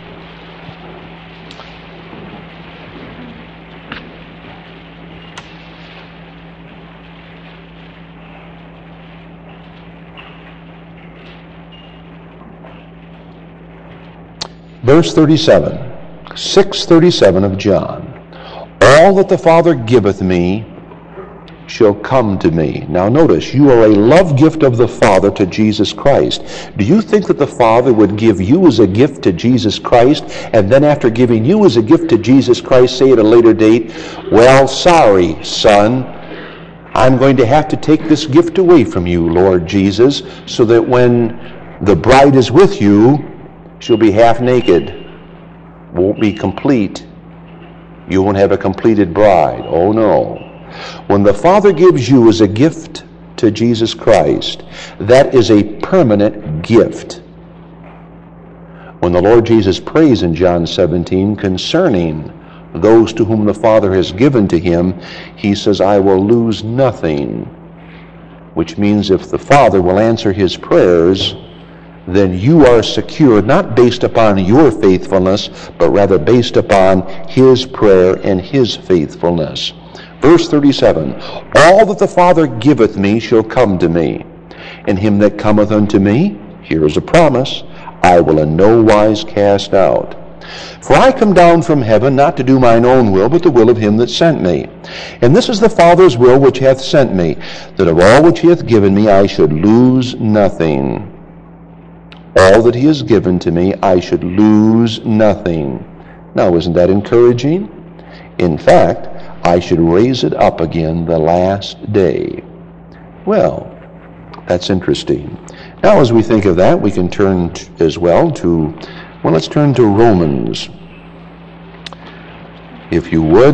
Verse thirty-seven, six thirty-seven of John. "All that the Father giveth me shall come to me." Now notice, you are a love gift of the Father to Jesus Christ. Do you think that the Father would give you as a gift to Jesus Christ, and then after giving you as a gift to Jesus Christ, say at a later date, "Well, sorry, son, I'm going to have to take this gift away from you, Lord Jesus, so that when the bride is with you, she'll be half naked, won't be complete. You won't have a completed bride." Oh no. When the Father gives you as a gift to Jesus Christ, that is a permanent gift. When the Lord Jesus prays in John seventeen concerning those to whom the Father has given to him, he says, "I will lose nothing," which means if the Father will answer his prayers, then you are secure, not based upon your faithfulness, but rather based upon his prayer and his faithfulness. Verse thirty-seven, "All that the Father giveth me shall come to me, and him that cometh unto me," here is a promise, "I will in no wise cast out. For I come down from heaven not to do mine own will, but the will of him that sent me. And this is the Father's will which hath sent me, that of all which he hath given me I should lose nothing." All that he has given to me, I should lose nothing. Now, isn't that encouraging? In fact, I should raise it up again the last day. Well, that's interesting. Now, as we think of that, we can turn t- as well to, well, let's turn to Romans. If you would.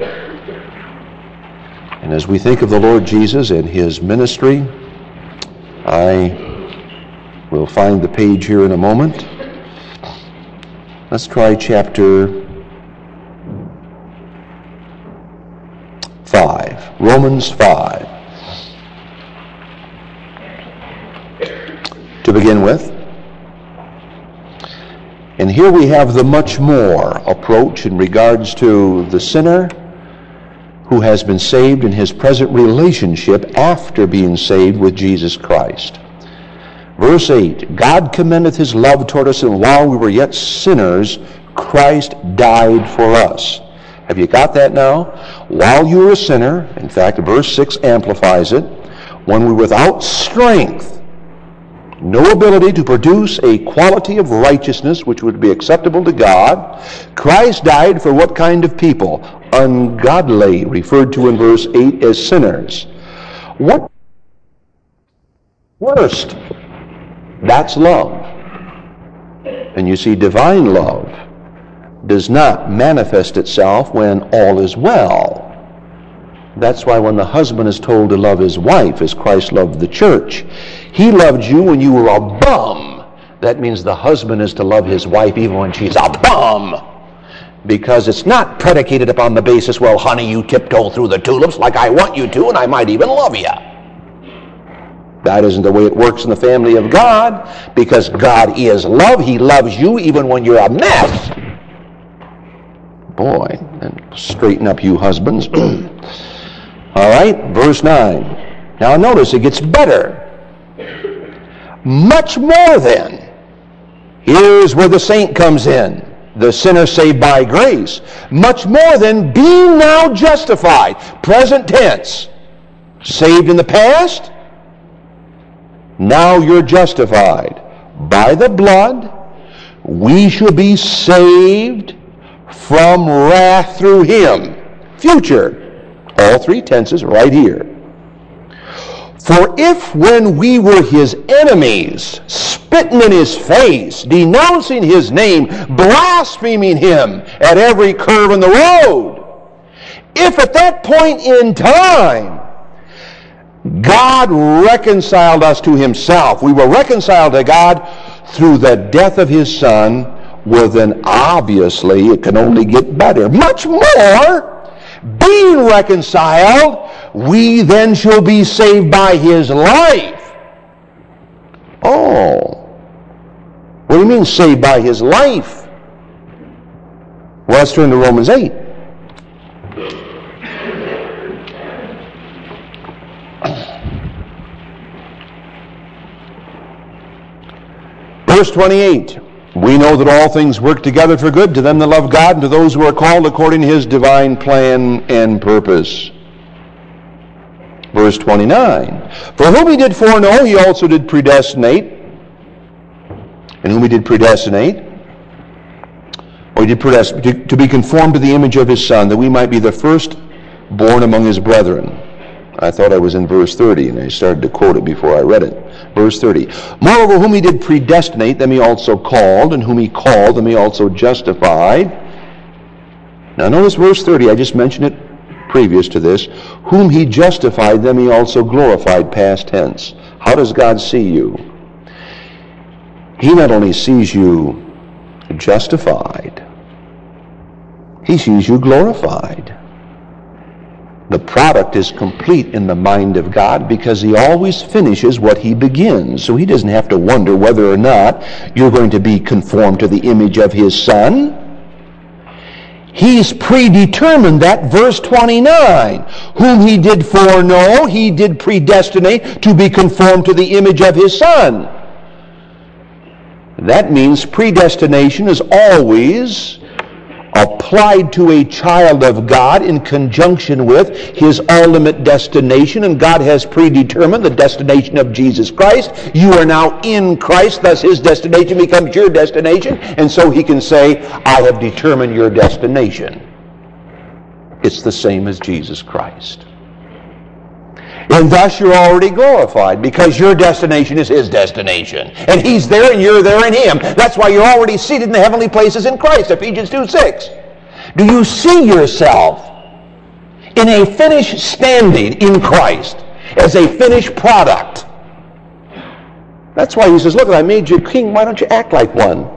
And as we think of the Lord Jesus and his ministry, I will find the page here in a moment. Let's try chapter five. Romans five. To begin with. And here we have the much more approach in regards to the sinner who has been saved in his present relationship after being saved with Jesus Christ. Verse eight, "God commendeth his love toward us, and while we were yet sinners, Christ died for us." Have you got that now? While you were a sinner, in fact, verse six amplifies it, when we were without strength, no ability to produce a quality of righteousness which would be acceptable to God, Christ died for what kind of people? Ungodly, referred to in verse eight as sinners. What? Worst. That's love. And you see, divine love does not manifest itself when all is well. That's why when the husband is told to love his wife as Christ loved the church, he loved you when you were a bum. That means the husband is to love his wife even when she's a bum. Because it's not predicated upon the basis, well, honey, you tiptoe through the tulips like I want you to, and I might even love you. That isn't the way it works in the family of God, because God is love. He loves you even when you're a mess. Boy, and straighten up, you husbands. All right, verse nine. Now notice it gets better. Much more then. Here's where the saint comes in. The sinner saved by grace. Much more than being now justified. Present tense. Saved in the past. Now you're justified. By the blood, we shall be saved from wrath through him. Future. All three tenses right here. For if when we were his enemies, spitting in his face, denouncing his name, blaspheming him at every curve in the road, if at that point in time God reconciled us to himself, we were reconciled to God through the death of his Son, well then obviously it can only get better. Much more, being reconciled, we then shall be saved by his life. Oh, what do you mean saved by his life? Well, let's turn to Romans eight. Verse twenty-eight. We know that all things work together for good to them that love God and to those who are called according to his divine plan and purpose. Verse twenty-nine. For whom he did foreknow, he also did predestinate. And whom he did predestinate? Or he did predestinate to be conformed to the image of his Son, that we might be the firstborn among his brethren. I thought I was in verse thirty, and I started to quote it before I read it. Verse thirty. Moreover, whom he did predestinate, them he also called, and whom he called, them he also justified. Now notice verse thirty, I just mentioned it previous to this. Whom he justified, them he also glorified, past tense. How does God see you? He not only sees you justified, he sees you glorified. The product is complete in the mind of God because he always finishes what he begins. So he doesn't have to wonder whether or not you're going to be conformed to the image of his Son. He's predetermined that. Verse twenty-nine. Whom he did foreknow, he did predestinate to be conformed to the image of his Son. That means predestination is always applied to a child of God in conjunction with his ultimate destination, and God has predetermined the destination of Jesus Christ. You are now in Christ, thus his destination becomes your destination, and so he can say, I have determined your destination. It's the same as Jesus Christ. And thus you're already glorified because your destination is his destination. And he's there and you're there in him. That's why you're already seated in the heavenly places in Christ, Ephesians two six. Do you see yourself in a finished standing in Christ as a finished product? That's why he says, look, I made you king, why don't you act like one?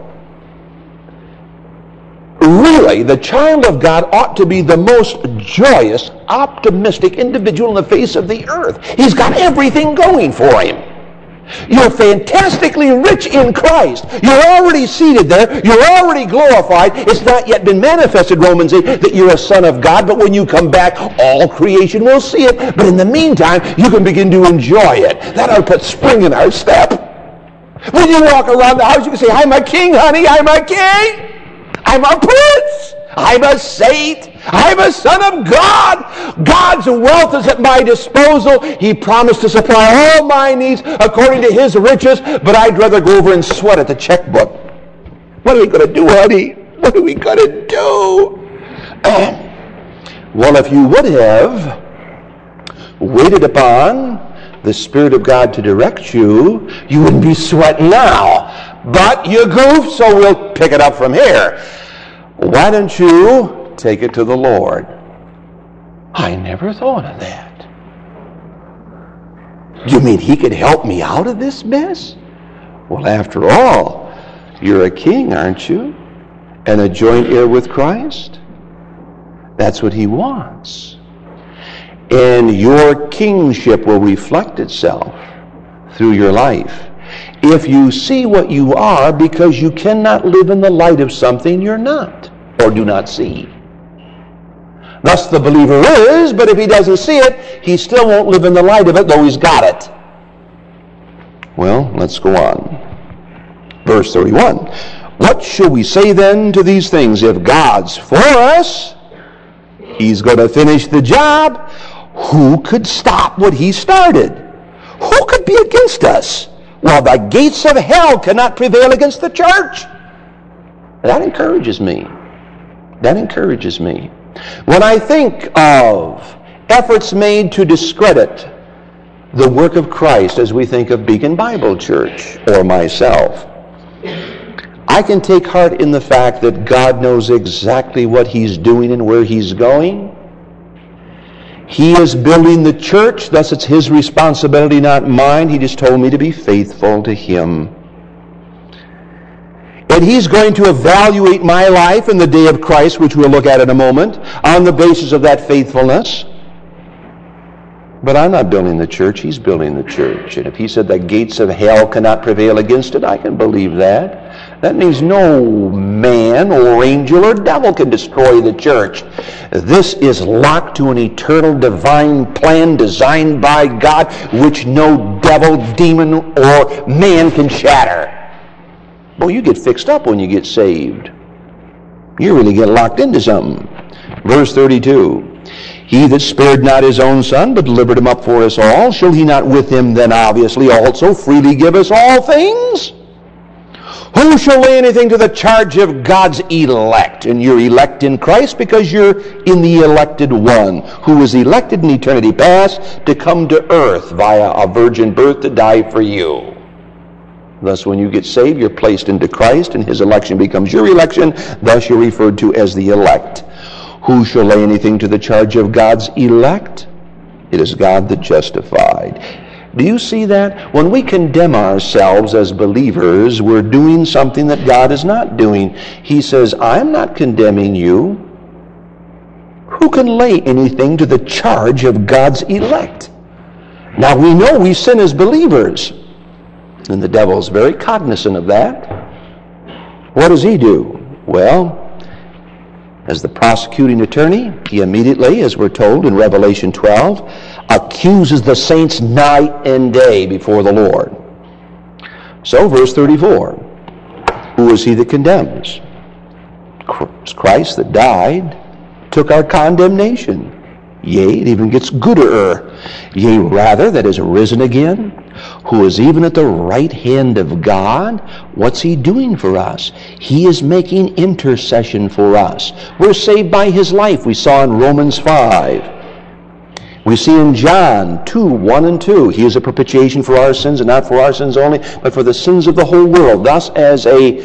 Really, the child of God ought to be the most joyous, optimistic individual on the face of the earth. He's got everything going for him. You're fantastically rich in Christ. You're already seated there. You're already glorified. It's not yet been manifested, Romans eight, that you're a son of God, but when you come back, all creation will see it. But in the meantime, you can begin to enjoy it. That ought to put spring in our step. When you walk around the house, you can say, I'm a king, honey, I'm a king. I'm a prince. I'm a saint. I'm a son of God. God's wealth is at my disposal. He promised to supply all my needs according to his riches, but I'd rather go over and sweat at the checkbook. What are we going to do, honey? What are we going to do? Uh, well, if you would have waited upon the Spirit of God to direct you, you wouldn't be sweating now. But you goof, so we'll pick it up from here. Why don't you take it to the Lord? I never thought of that. You mean he could help me out of this mess? Well, after all, you're a king, aren't you? And a joint heir with Christ? That's what he wants. And your kingship will reflect itself through your life if you see what you are, because you cannot live in the light of something you're not or do not see. Thus the believer is, but if he doesn't see it, he still won't live in the light of it, though he's got it. Well, let's go on. Verse thirty-one. What shall we say then to these things? If God's for us, he's going to finish the job. Who could stop what he started? Who could be against us? Well, the gates of hell cannot prevail against the church. That encourages me. That encourages me. When I think of efforts made to discredit the work of Christ, as we think of Beacon Bible Church or myself, I can take heart in the fact that God knows exactly what he's doing and where he's going. He is building the church, thus it's his responsibility, not mine. He just told me to be faithful to him. And he's going to evaluate my life in the day of Christ, which we'll look at in a moment, on the basis of that faithfulness. But I'm not building the church, he's building the church. And if he said the gates of hell cannot prevail against it, I can believe that. That means no man or angel or devil can destroy the church. This is locked to an eternal divine plan designed by God, which no devil, demon, or man can shatter. Boy, you get fixed up when you get saved. You really get locked into something. Verse thirty-two. He that spared not his own son, but delivered him up for us all, shall he not with him then obviously also freely give us all things? Who shall lay anything to the charge of God's elect? And you're elect in Christ because you're in the elected one, who was elected in eternity past to come to earth via a virgin birth to die for you. Thus, when you get saved, you're placed into Christ, and his election becomes your election. Thus, you're referred to as the elect. Who shall lay anything to the charge of God's elect? It is God that justified. Do you see that? When we condemn ourselves as believers, we're doing something that God is not doing. He says, I'm not condemning you. Who can lay anything to the charge of God's elect? Now, we know we sin as believers, and the devil is very cognizant of that. What does he do? Well, as the prosecuting attorney, he immediately, as we're told in Revelation twelve, accuses the saints night and day before the Lord. So, verse thirty-four, who is he that condemns? It's Christ that died, took our condemnation. Yea, it even gets gooder. Yea, rather, that is risen again, who is even at the right hand of God. What's he doing for us? He is making intercession for us. We're saved by his life. We saw in Romans five. We see in John two, one and two, he is a propitiation for our sins, and not for our sins only, but for the sins of the whole world. Thus, as a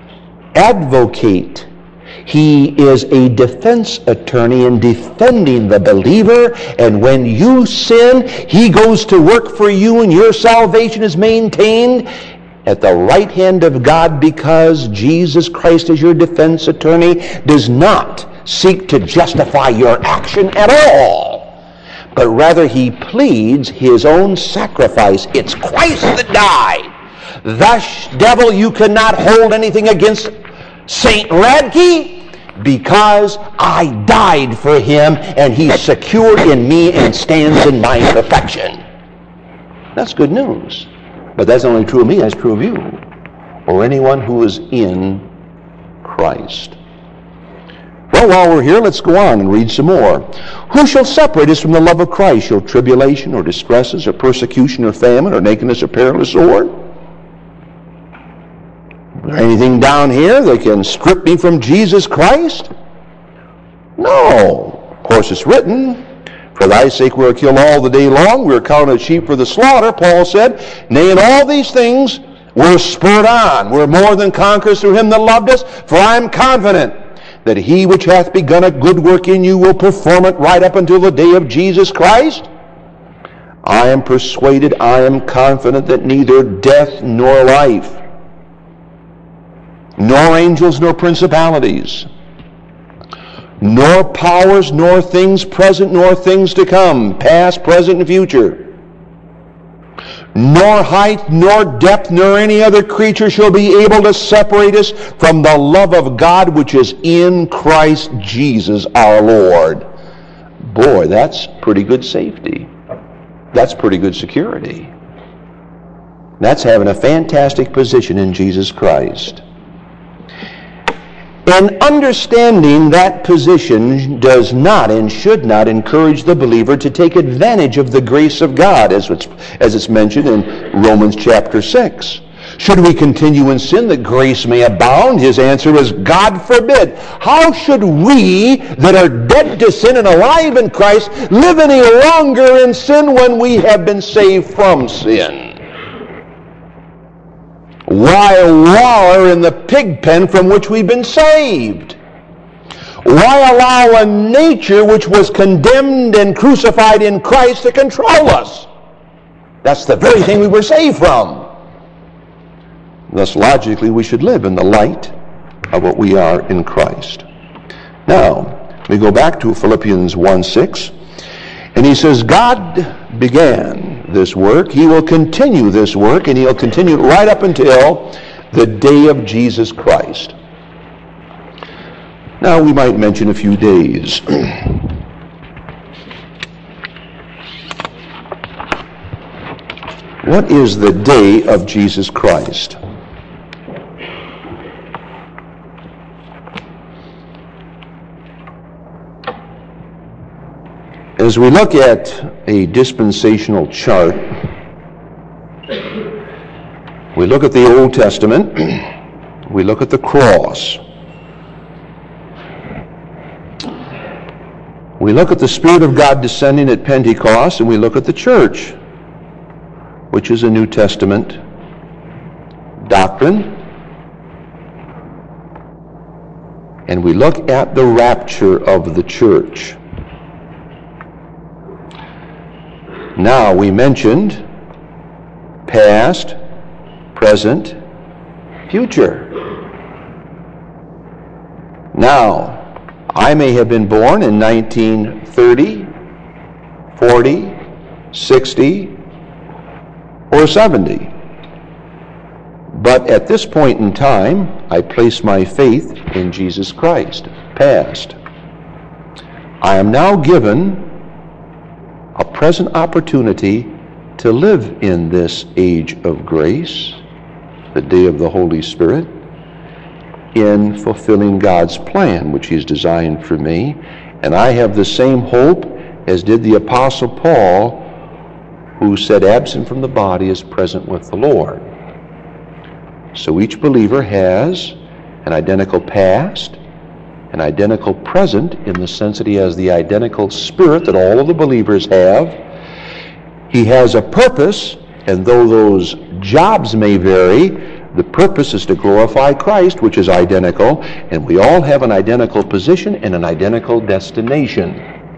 advocate, he is a defense attorney in defending the believer, and when you sin, he goes to work for you, and your salvation is maintained at the right hand of God, because Jesus Christ, as your defense attorney, does not seek to justify your action at all, but rather he pleads his own sacrifice. It's Christ that died. Thus, devil, you cannot hold anything against Saint Radke, because I died for him, and he's secured in me and stands in my perfection. That's good news. But that's not only true of me, that's true of you, or anyone who is in Christ. Well, while we're here, let's go on and read some more. Who shall separate us from the love of Christ? Shall tribulation, or distresses, or persecution, or famine, or nakedness, or peril, or sword? Is there anything down here that can strip me from Jesus Christ? No. Of course, it's written, for thy sake we are killed all the day long. We are counted as sheep for the slaughter, Paul said. Nay, in all these things we're spurred on. We're more than conquerors through him that loved us. For I am confident that he which hath begun a good work in you will perform it right up until the day of Jesus Christ? I am persuaded, I am confident that neither death nor life, nor angels nor principalities, nor powers, nor things present, nor things to come, past, present, and future, nor height, nor depth, nor any other creature shall be able to separate us from the love of God which is in Christ Jesus our Lord. Boy, that's pretty good safety. That's pretty good security. That's having a fantastic position in Jesus Christ. And understanding that position does not and should not encourage the believer to take advantage of the grace of God, as it's, as it's mentioned in Romans chapter six. Should we continue in sin that grace may abound? His answer is, God forbid. How should we that are dead to sin and alive in Christ live any longer in sin when we have been saved from sin? Why wallow in the pig pen from which we've been saved? Why allow a nature which was condemned and crucified in Christ to control us? That's the very thing we were saved from. Thus, logically, we should live in the light of what we are in Christ. Now, we go back to Philippians one six, and he says, God began this work. He will continue this work, and he'll continue it right up until the day of Jesus Christ. Now, we might mention a few days. What is the day of Jesus Christ? As we look at a dispensational chart, we look at the Old Testament, we look at the cross, we look at the Spirit of God descending at Pentecost, and we look at the church, which is a New Testament doctrine, and we look at the rapture of the church. Now, we mentioned past, present, future. Now, I may have been born in nineteen thirty, forty, sixty, or seventy. But at this point in time, I place my faith in Jesus Christ, past. I am now given a present opportunity to live in this age of grace, the day of the Holy Spirit, in fulfilling God's plan, which He's designed for me. And I have the same hope as did the Apostle Paul, who said, absent from the body is present with the Lord. So each believer has an identical past, an identical present, in the sense that he has the identical spirit that all of the believers have. He has a purpose, and though those jobs may vary, the purpose is to glorify Christ, which is identical, and we all have an identical position and an identical destination.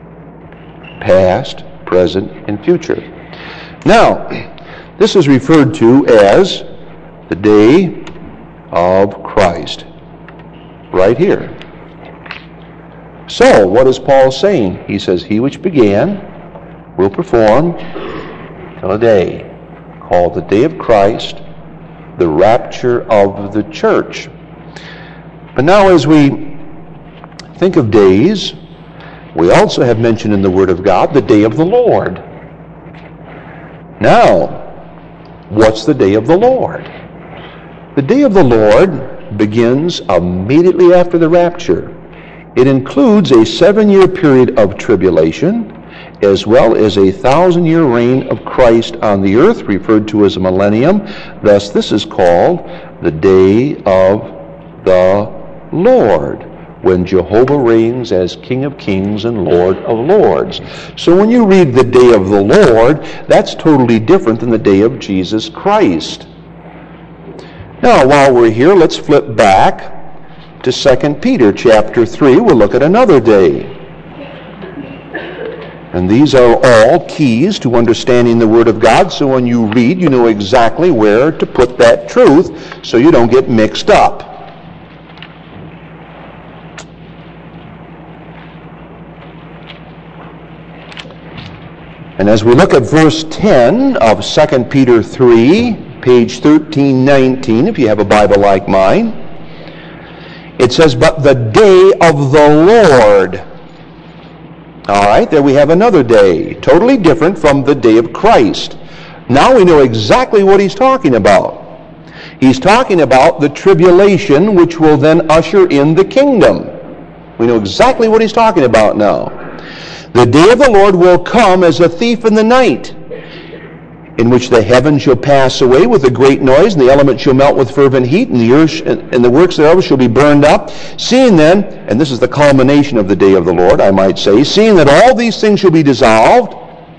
Past, present, and future. Now, this is referred to as the day of Christ, right here. So, what is Paul saying? He says, he which began will perform till a day called the day of Christ, the rapture of the church. But now, as we think of days, we also have mentioned in the Word of God the day of the Lord. Now, what's the day of the Lord? The day of the Lord begins immediately after the rapture. It includes a seven-year period of tribulation, as well as a thousand-year reign of Christ on the earth, referred to as a millennium. Thus, this is called the day of the Lord, when Jehovah reigns as King of Kings and Lord of Lords. So when you read the day of the Lord, that's totally different than the day of Jesus Christ. Now, while we're here, let's flip back to Second Peter chapter three. We'll look at another day. And these are all keys to understanding the Word of God, so when you read, you know exactly where to put that truth so you don't get mixed up. And as we look at verse ten of Second Peter three, page thirteen nineteen, if you have a Bible like mine, it says, "But the day of the Lord." All right, there we have another day, totally different from the day of Christ. Now we know exactly what he's talking about. He's talking about the tribulation, which will then usher in the kingdom. We know exactly what he's talking about now. The day of the Lord will come as a thief in the night, in which the heavens shall pass away with a great noise, and the elements shall melt with fervent heat, and the earth and the works thereof shall be burned up. Seeing then, and this is the culmination of the day of the Lord, I might say, seeing that all these things shall be dissolved,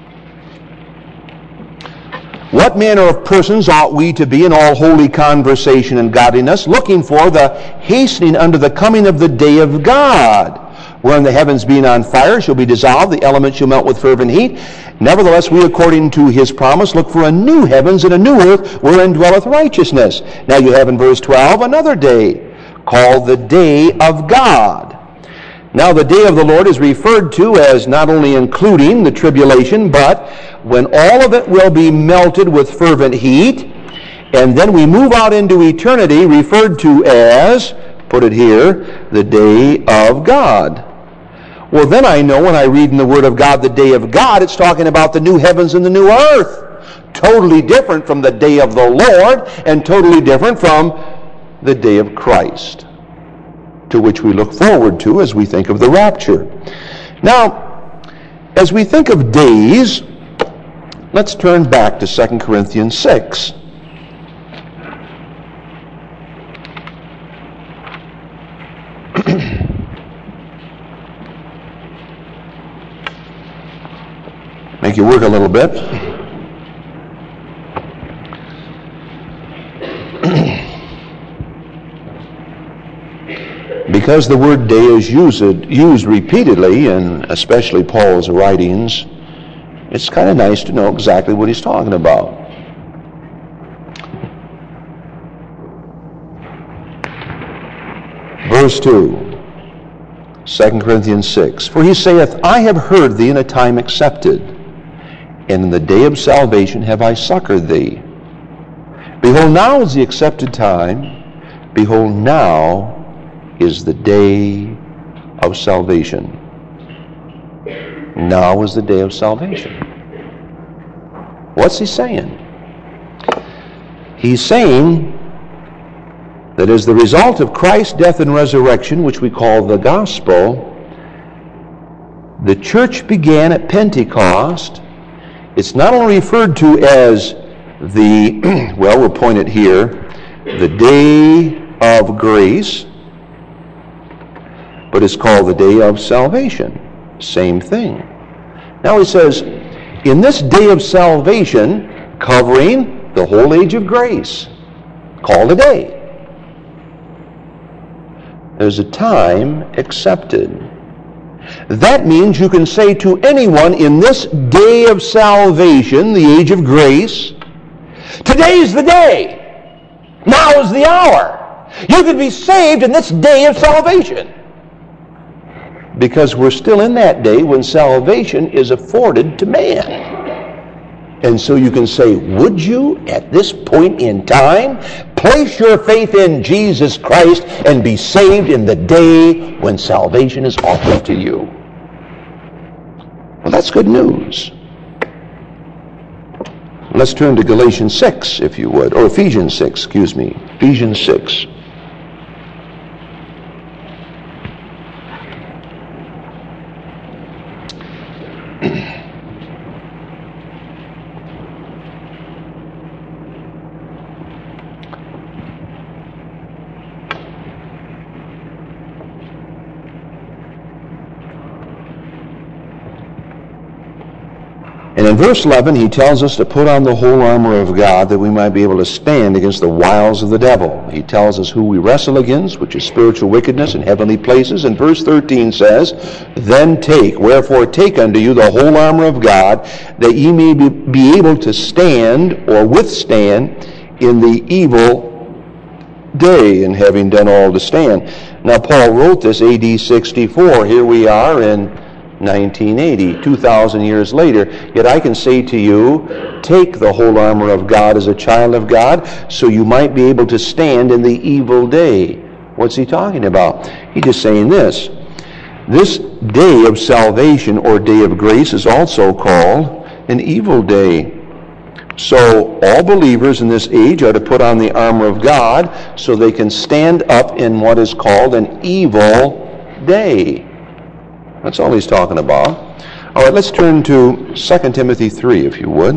what manner of persons ought we to be in all holy conversation and godliness, looking for the hastening unto the coming of the day of God, wherein the heavens being on fire shall be dissolved, the elements shall melt with fervent heat. Nevertheless, we, according to his promise, look for a new heavens and a new earth, wherein dwelleth righteousness. Now you have in verse twelve another day, called the day of God. Now the day of the Lord is referred to as not only including the tribulation, but when all of it will be melted with fervent heat, and then we move out into eternity, referred to as, put it here, the day of God. Well, then I know when I read in the Word of God the day of God, it's talking about the new heavens and the new earth. Totally different from the day of the Lord, and totally different from the day of Christ, to which we look forward to as we think of the rapture. Now, as we think of days, let's turn back to Second Corinthians six. Make you work a little bit. Because the word day is used, used repeatedly, and especially Paul's writings, it's kind of nice to know exactly what he's talking about. Verse two, Second Corinthians six, "For he saith, I have heard thee in a time accepted, and in the day of salvation have I succored thee. Behold, now is the accepted time. Behold, now is the day of salvation." Now is the day of salvation. What's he saying? He's saying that as the result of Christ's death and resurrection, which we call the gospel, the church began at Pentecost. It's not only referred to as the, well, we'll point it here, the day of grace, but it's called the day of salvation. Same thing. Now he says, in this day of salvation, covering the whole age of grace, called a day, there's a time accepted. That means you can say to anyone in this day of salvation, the age of grace, today's the day. Now is the hour. You can be saved in this day of salvation. Because we're still in that day when salvation is afforded to man. And so you can say, would you, at this point in time, place your faith in Jesus Christ and be saved in the day when salvation is offered to you? Well, that's good news. Let's turn to Galatians six, if you would, or Ephesians six, excuse me. Ephesians six. And in verse eleven, he tells us to put on the whole armor of God that we might be able to stand against the wiles of the devil. He tells us who we wrestle against, which is spiritual wickedness in heavenly places. And verse thirteen says, then take, wherefore take unto you the whole armor of God, that ye may be, be able to stand or withstand in the evil day, and having done all to stand. Now, Paul wrote this A D sixty-four. Here we are in nineteen eighty, two thousand years later. Yet I can say to you, take the whole armor of God as a child of God, so you might be able to stand in the evil day. What's he talking about? He's just saying this. This day of salvation, or day of grace, is also called an evil day. So all believers in this age are to put on the armor of God so they can stand up in what is called an evil day. That's all he's talking about. All right, let's turn to Second Timothy three, if you would.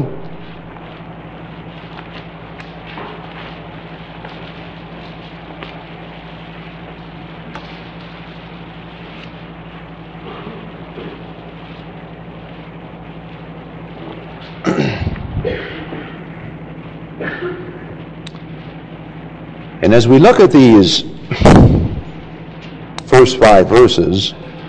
And as we look at these first five verses,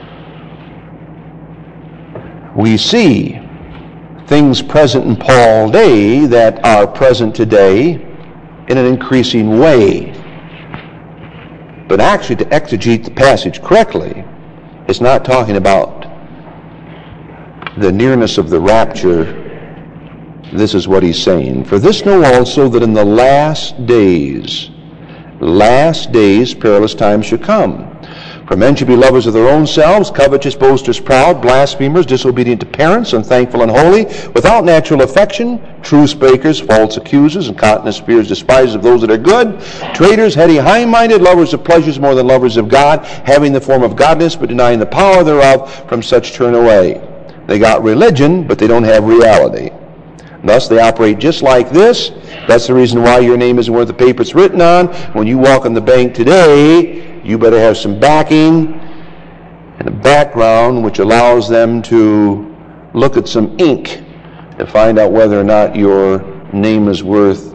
we see things present in Paul's day that are present today in an increasing way. But actually, to exegete the passage correctly, it's not talking about the nearness of the rapture. This is what he's saying. For this know also that in the last days, last days, perilous times shall come. For men should be lovers of their own selves, covetous, boasters, proud, blasphemers, disobedient to parents, unthankful and holy, without natural affection, truce breakers, false accusers, incontinent spirits, despisers of those that are good, traitors, heady, high-minded, lovers of pleasures more than lovers of God, having the form of godliness, but denying the power thereof, from such turn away. They got religion, but they don't have reality. Thus, they operate just like this. That's the reason why your name isn't worth the paper it's written on. When you walk in the bank today, you better have some backing and a background which allows them to look at some ink to find out whether or not your name is worth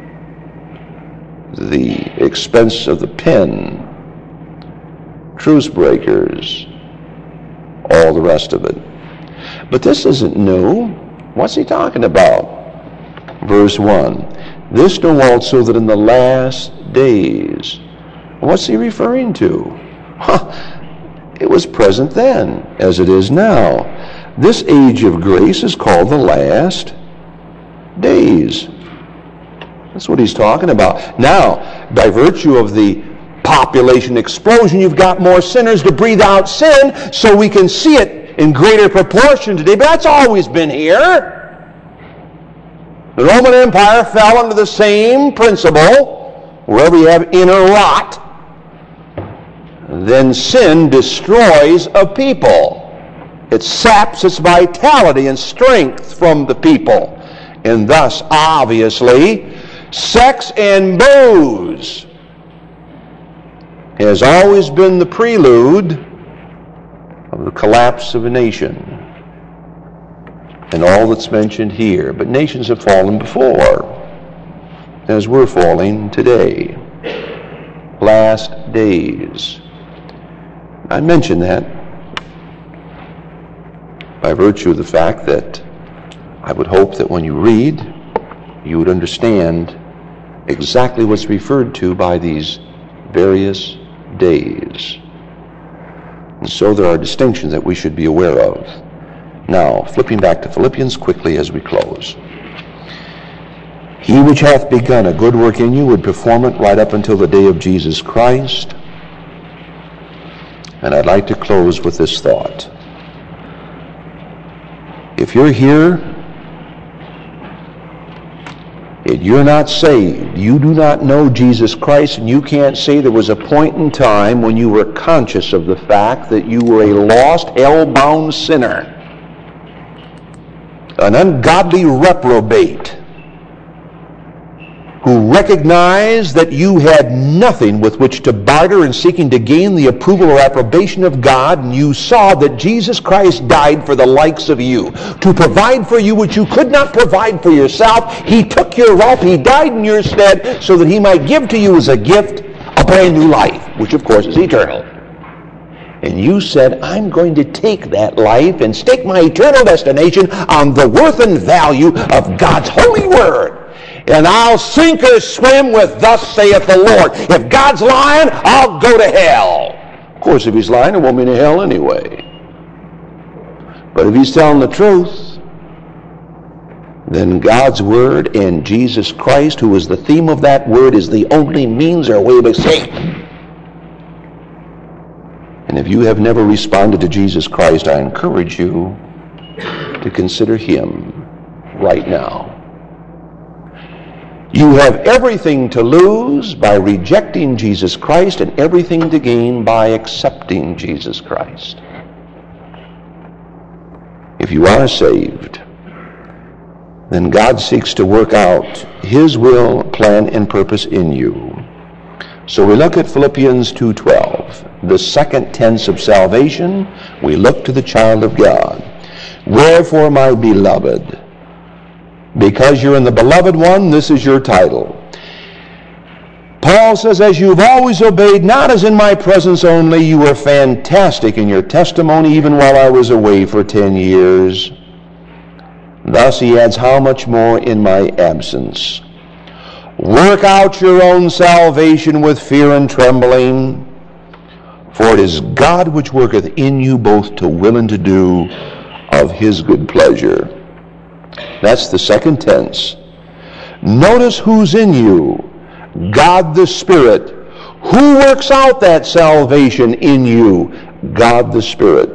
the expense of the pen. Truce breakers, all the rest of it. But this isn't new. What's he talking about? Verse one. This know also that in the last days. What's he referring to? Huh, it was present then, as it is now. This age of grace is called the last days. That's what he's talking about. Now, by virtue of the population explosion, you've got more sinners to breathe out sin, so we can see it in greater proportion today, but that's always been here. The Roman Empire fell under the same principle. Wherever you have inner rot, then sin destroys a people. It saps its vitality and strength from the people. And thus, obviously, sex and booze has always been the prelude of the collapse of a nation. And all that's mentioned here. But nations have fallen before, as we're falling today. Last days. I mention that by virtue of the fact that I would hope that when you read, you would understand exactly what's referred to by these various days. And so there are distinctions that we should be aware of. Now, flipping back to Philippians quickly as we close. He which hath begun a good work in you would perform it right up until the day of Jesus Christ. And I'd like to close with this thought. If you're here and you're not saved, you do not know Jesus Christ, and you can't say there was a point in time when you were conscious of the fact that you were a lost, hell-bound sinner, an ungodly reprobate, who recognized that you had nothing with which to barter in seeking to gain the approval or approbation of God, and you saw that Jesus Christ died for the likes of you, to provide for you what you could not provide for yourself. He took your role, he died in your stead, so that he might give to you as a gift a brand new life, which of course is eternal. And you said, I'm going to take that life and stake my eternal destination on the worth and value of God's holy word. And I'll sink or swim with thus saith the Lord. If God's lying, I'll go to hell. Of course, if he's lying, it won't mean to hell anyway. But if he's telling the truth, then God's word and Jesus Christ, who is the theme of that word, is the only means or way of escape. And if you have never responded to Jesus Christ, I encourage you to consider him right now. You have everything to lose by rejecting Jesus Christ and everything to gain by accepting Jesus Christ. If you are saved, then God seeks to work out his will, plan, and purpose in you. So we look at Philippians two twelve, the second tense of salvation. We look to the child of God. Wherefore, my beloved, because you're in the beloved one, this is your title. Paul says, as you've always obeyed, not as in my presence only, you were fantastic in your testimony, even while I was away for ten years. Thus he adds, how much more in my absence? Work out your own salvation with fear and trembling, for it is God which worketh in you both to will and to do of his good pleasure. That's the second tense. Notice who's in you. God the Spirit. Who works out that salvation in you? God the Spirit.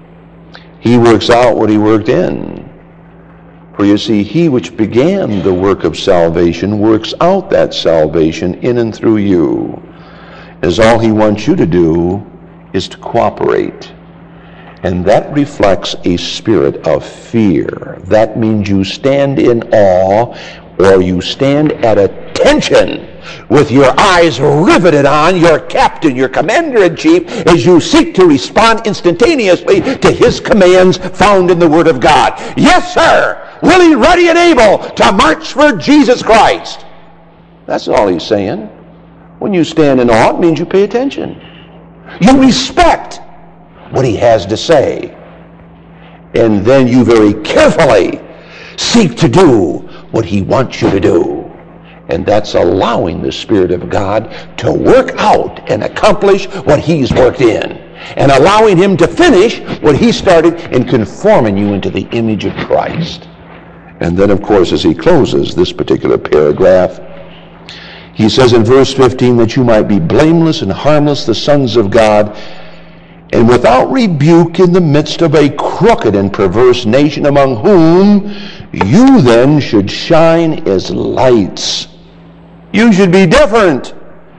He works out what he worked in. For you see, he which began the work of salvation works out that salvation in and through you. As all he wants you to do is to cooperate. And that reflects a spirit of fear. That means you stand in awe, or you stand at attention with your eyes riveted on your captain, your commander-in-chief, as you seek to respond instantaneously to his commands found in the Word of God. Yes, sir! Willing, ready, and able to march for Jesus Christ. That's all he's saying. When you stand in awe, it means you pay attention. You respect what he has to say. And then you very carefully seek to do what he wants you to do. And that's allowing the Spirit of God to work out and accomplish what he's worked in. And allowing him to finish what he started in conforming you into the image of Christ. And then, of course, as he closes this particular paragraph, he says in verse fifteen that you might be blameless and harmless, the sons of God, and without rebuke in the midst of a crooked and perverse nation, among whom you then should shine as lights. You should be different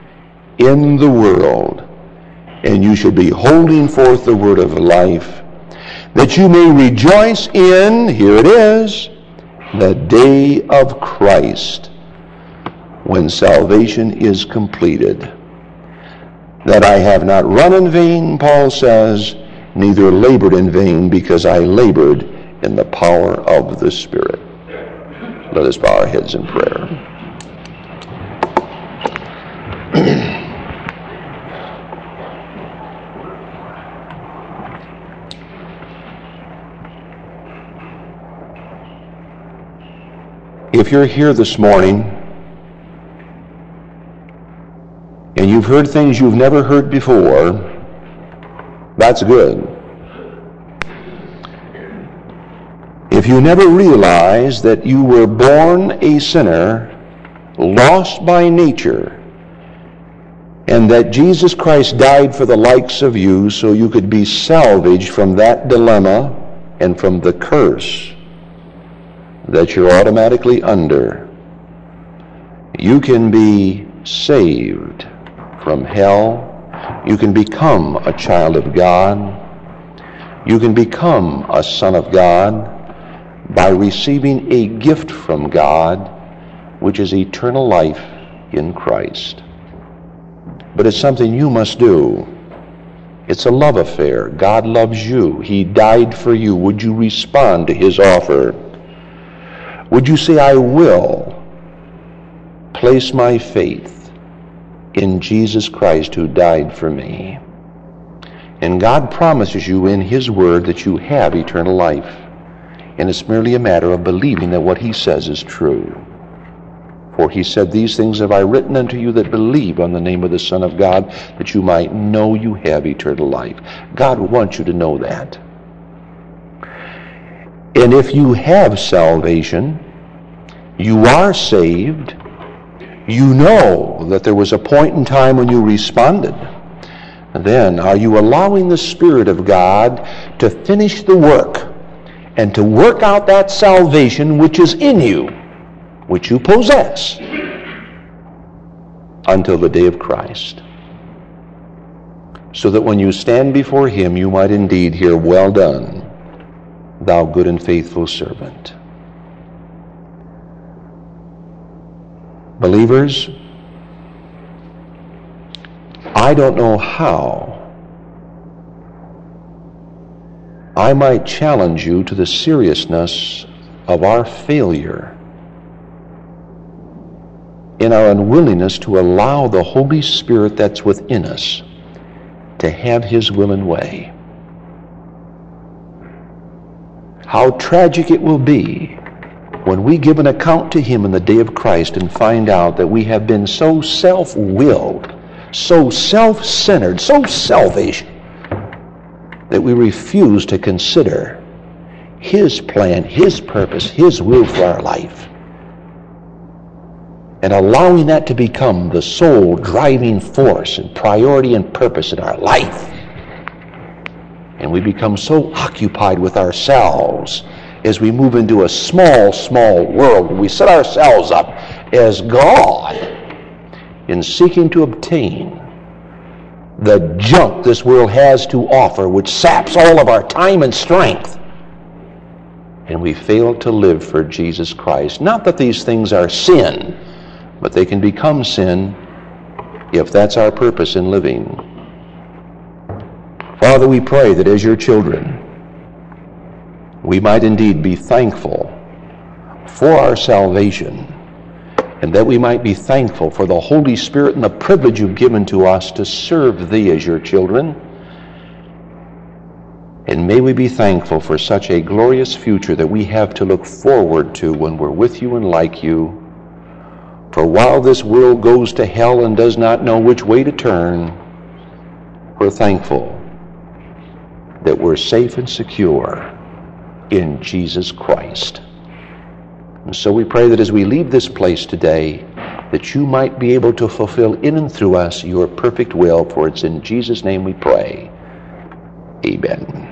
in the world, and you should be holding forth the word of life, that you may rejoice in, here it is, the day of Christ, when salvation is completed. That I have not run in vain, Paul says, neither labored in vain, because I labored in the power of the Spirit. Let us bow our heads in prayer. If you're here this morning and you've heard things you've never heard before, that's good. If you never realized that you were born a sinner, lost by nature, and that Jesus Christ died for the likes of you so you could be salvaged from that dilemma and from the curse that you're automatically under, you can be saved from hell. You can become a child of God. You can become a son of God by receiving a gift from God which is eternal life in Christ. But it's something you must do. It's a love affair. God loves you. He died for you. Would you respond to his offer? Would you say, I will place my faith in Jesus Christ who died for me? And God promises you in his word that you have eternal life. And it's merely a matter of believing that what he says is true. For he said, these things have I written unto you that believe on the name of the Son of God, that you might know you have eternal life. God wants you to know that. And if you have salvation, you are saved, you know that there was a point in time when you responded, then are you allowing the Spirit of God to finish the work and to work out that salvation which is in you, which you possess, until the day of Christ, so that when you stand before him, you might indeed hear, well done, thou good and faithful servant. Believers, I don't know how I might challenge you to the seriousness of our failure in our unwillingness to allow the Holy Spirit that's within us to have his will and way. How tragic it will be when we give an account to him in the day of Christ and find out that we have been so self-willed, so self-centered, so selfish, that we refuse to consider his plan, his purpose, his will for our life, and allowing that to become the sole driving force and priority and purpose in our life. And we become so occupied with ourselves as we move into a small, small world. We set ourselves up as God in seeking to obtain the junk this world has to offer, which saps all of our time and strength. And we fail to live for Jesus Christ. Not that these things are sin, but they can become sin if that's our purpose in living. Father, we pray that as your children, we might indeed be thankful for our salvation, and that we might be thankful for the Holy Spirit and the privilege you've given to us to serve thee as your children. And may we be thankful for such a glorious future that we have to look forward to when we're with you and like you. For while this world goes to hell and does not know which way to turn, we're thankful that we're safe and secure in Jesus Christ. And so we pray that as we leave this place today, that you might be able to fulfill in and through us your perfect will, for it's in Jesus' name we pray. Amen.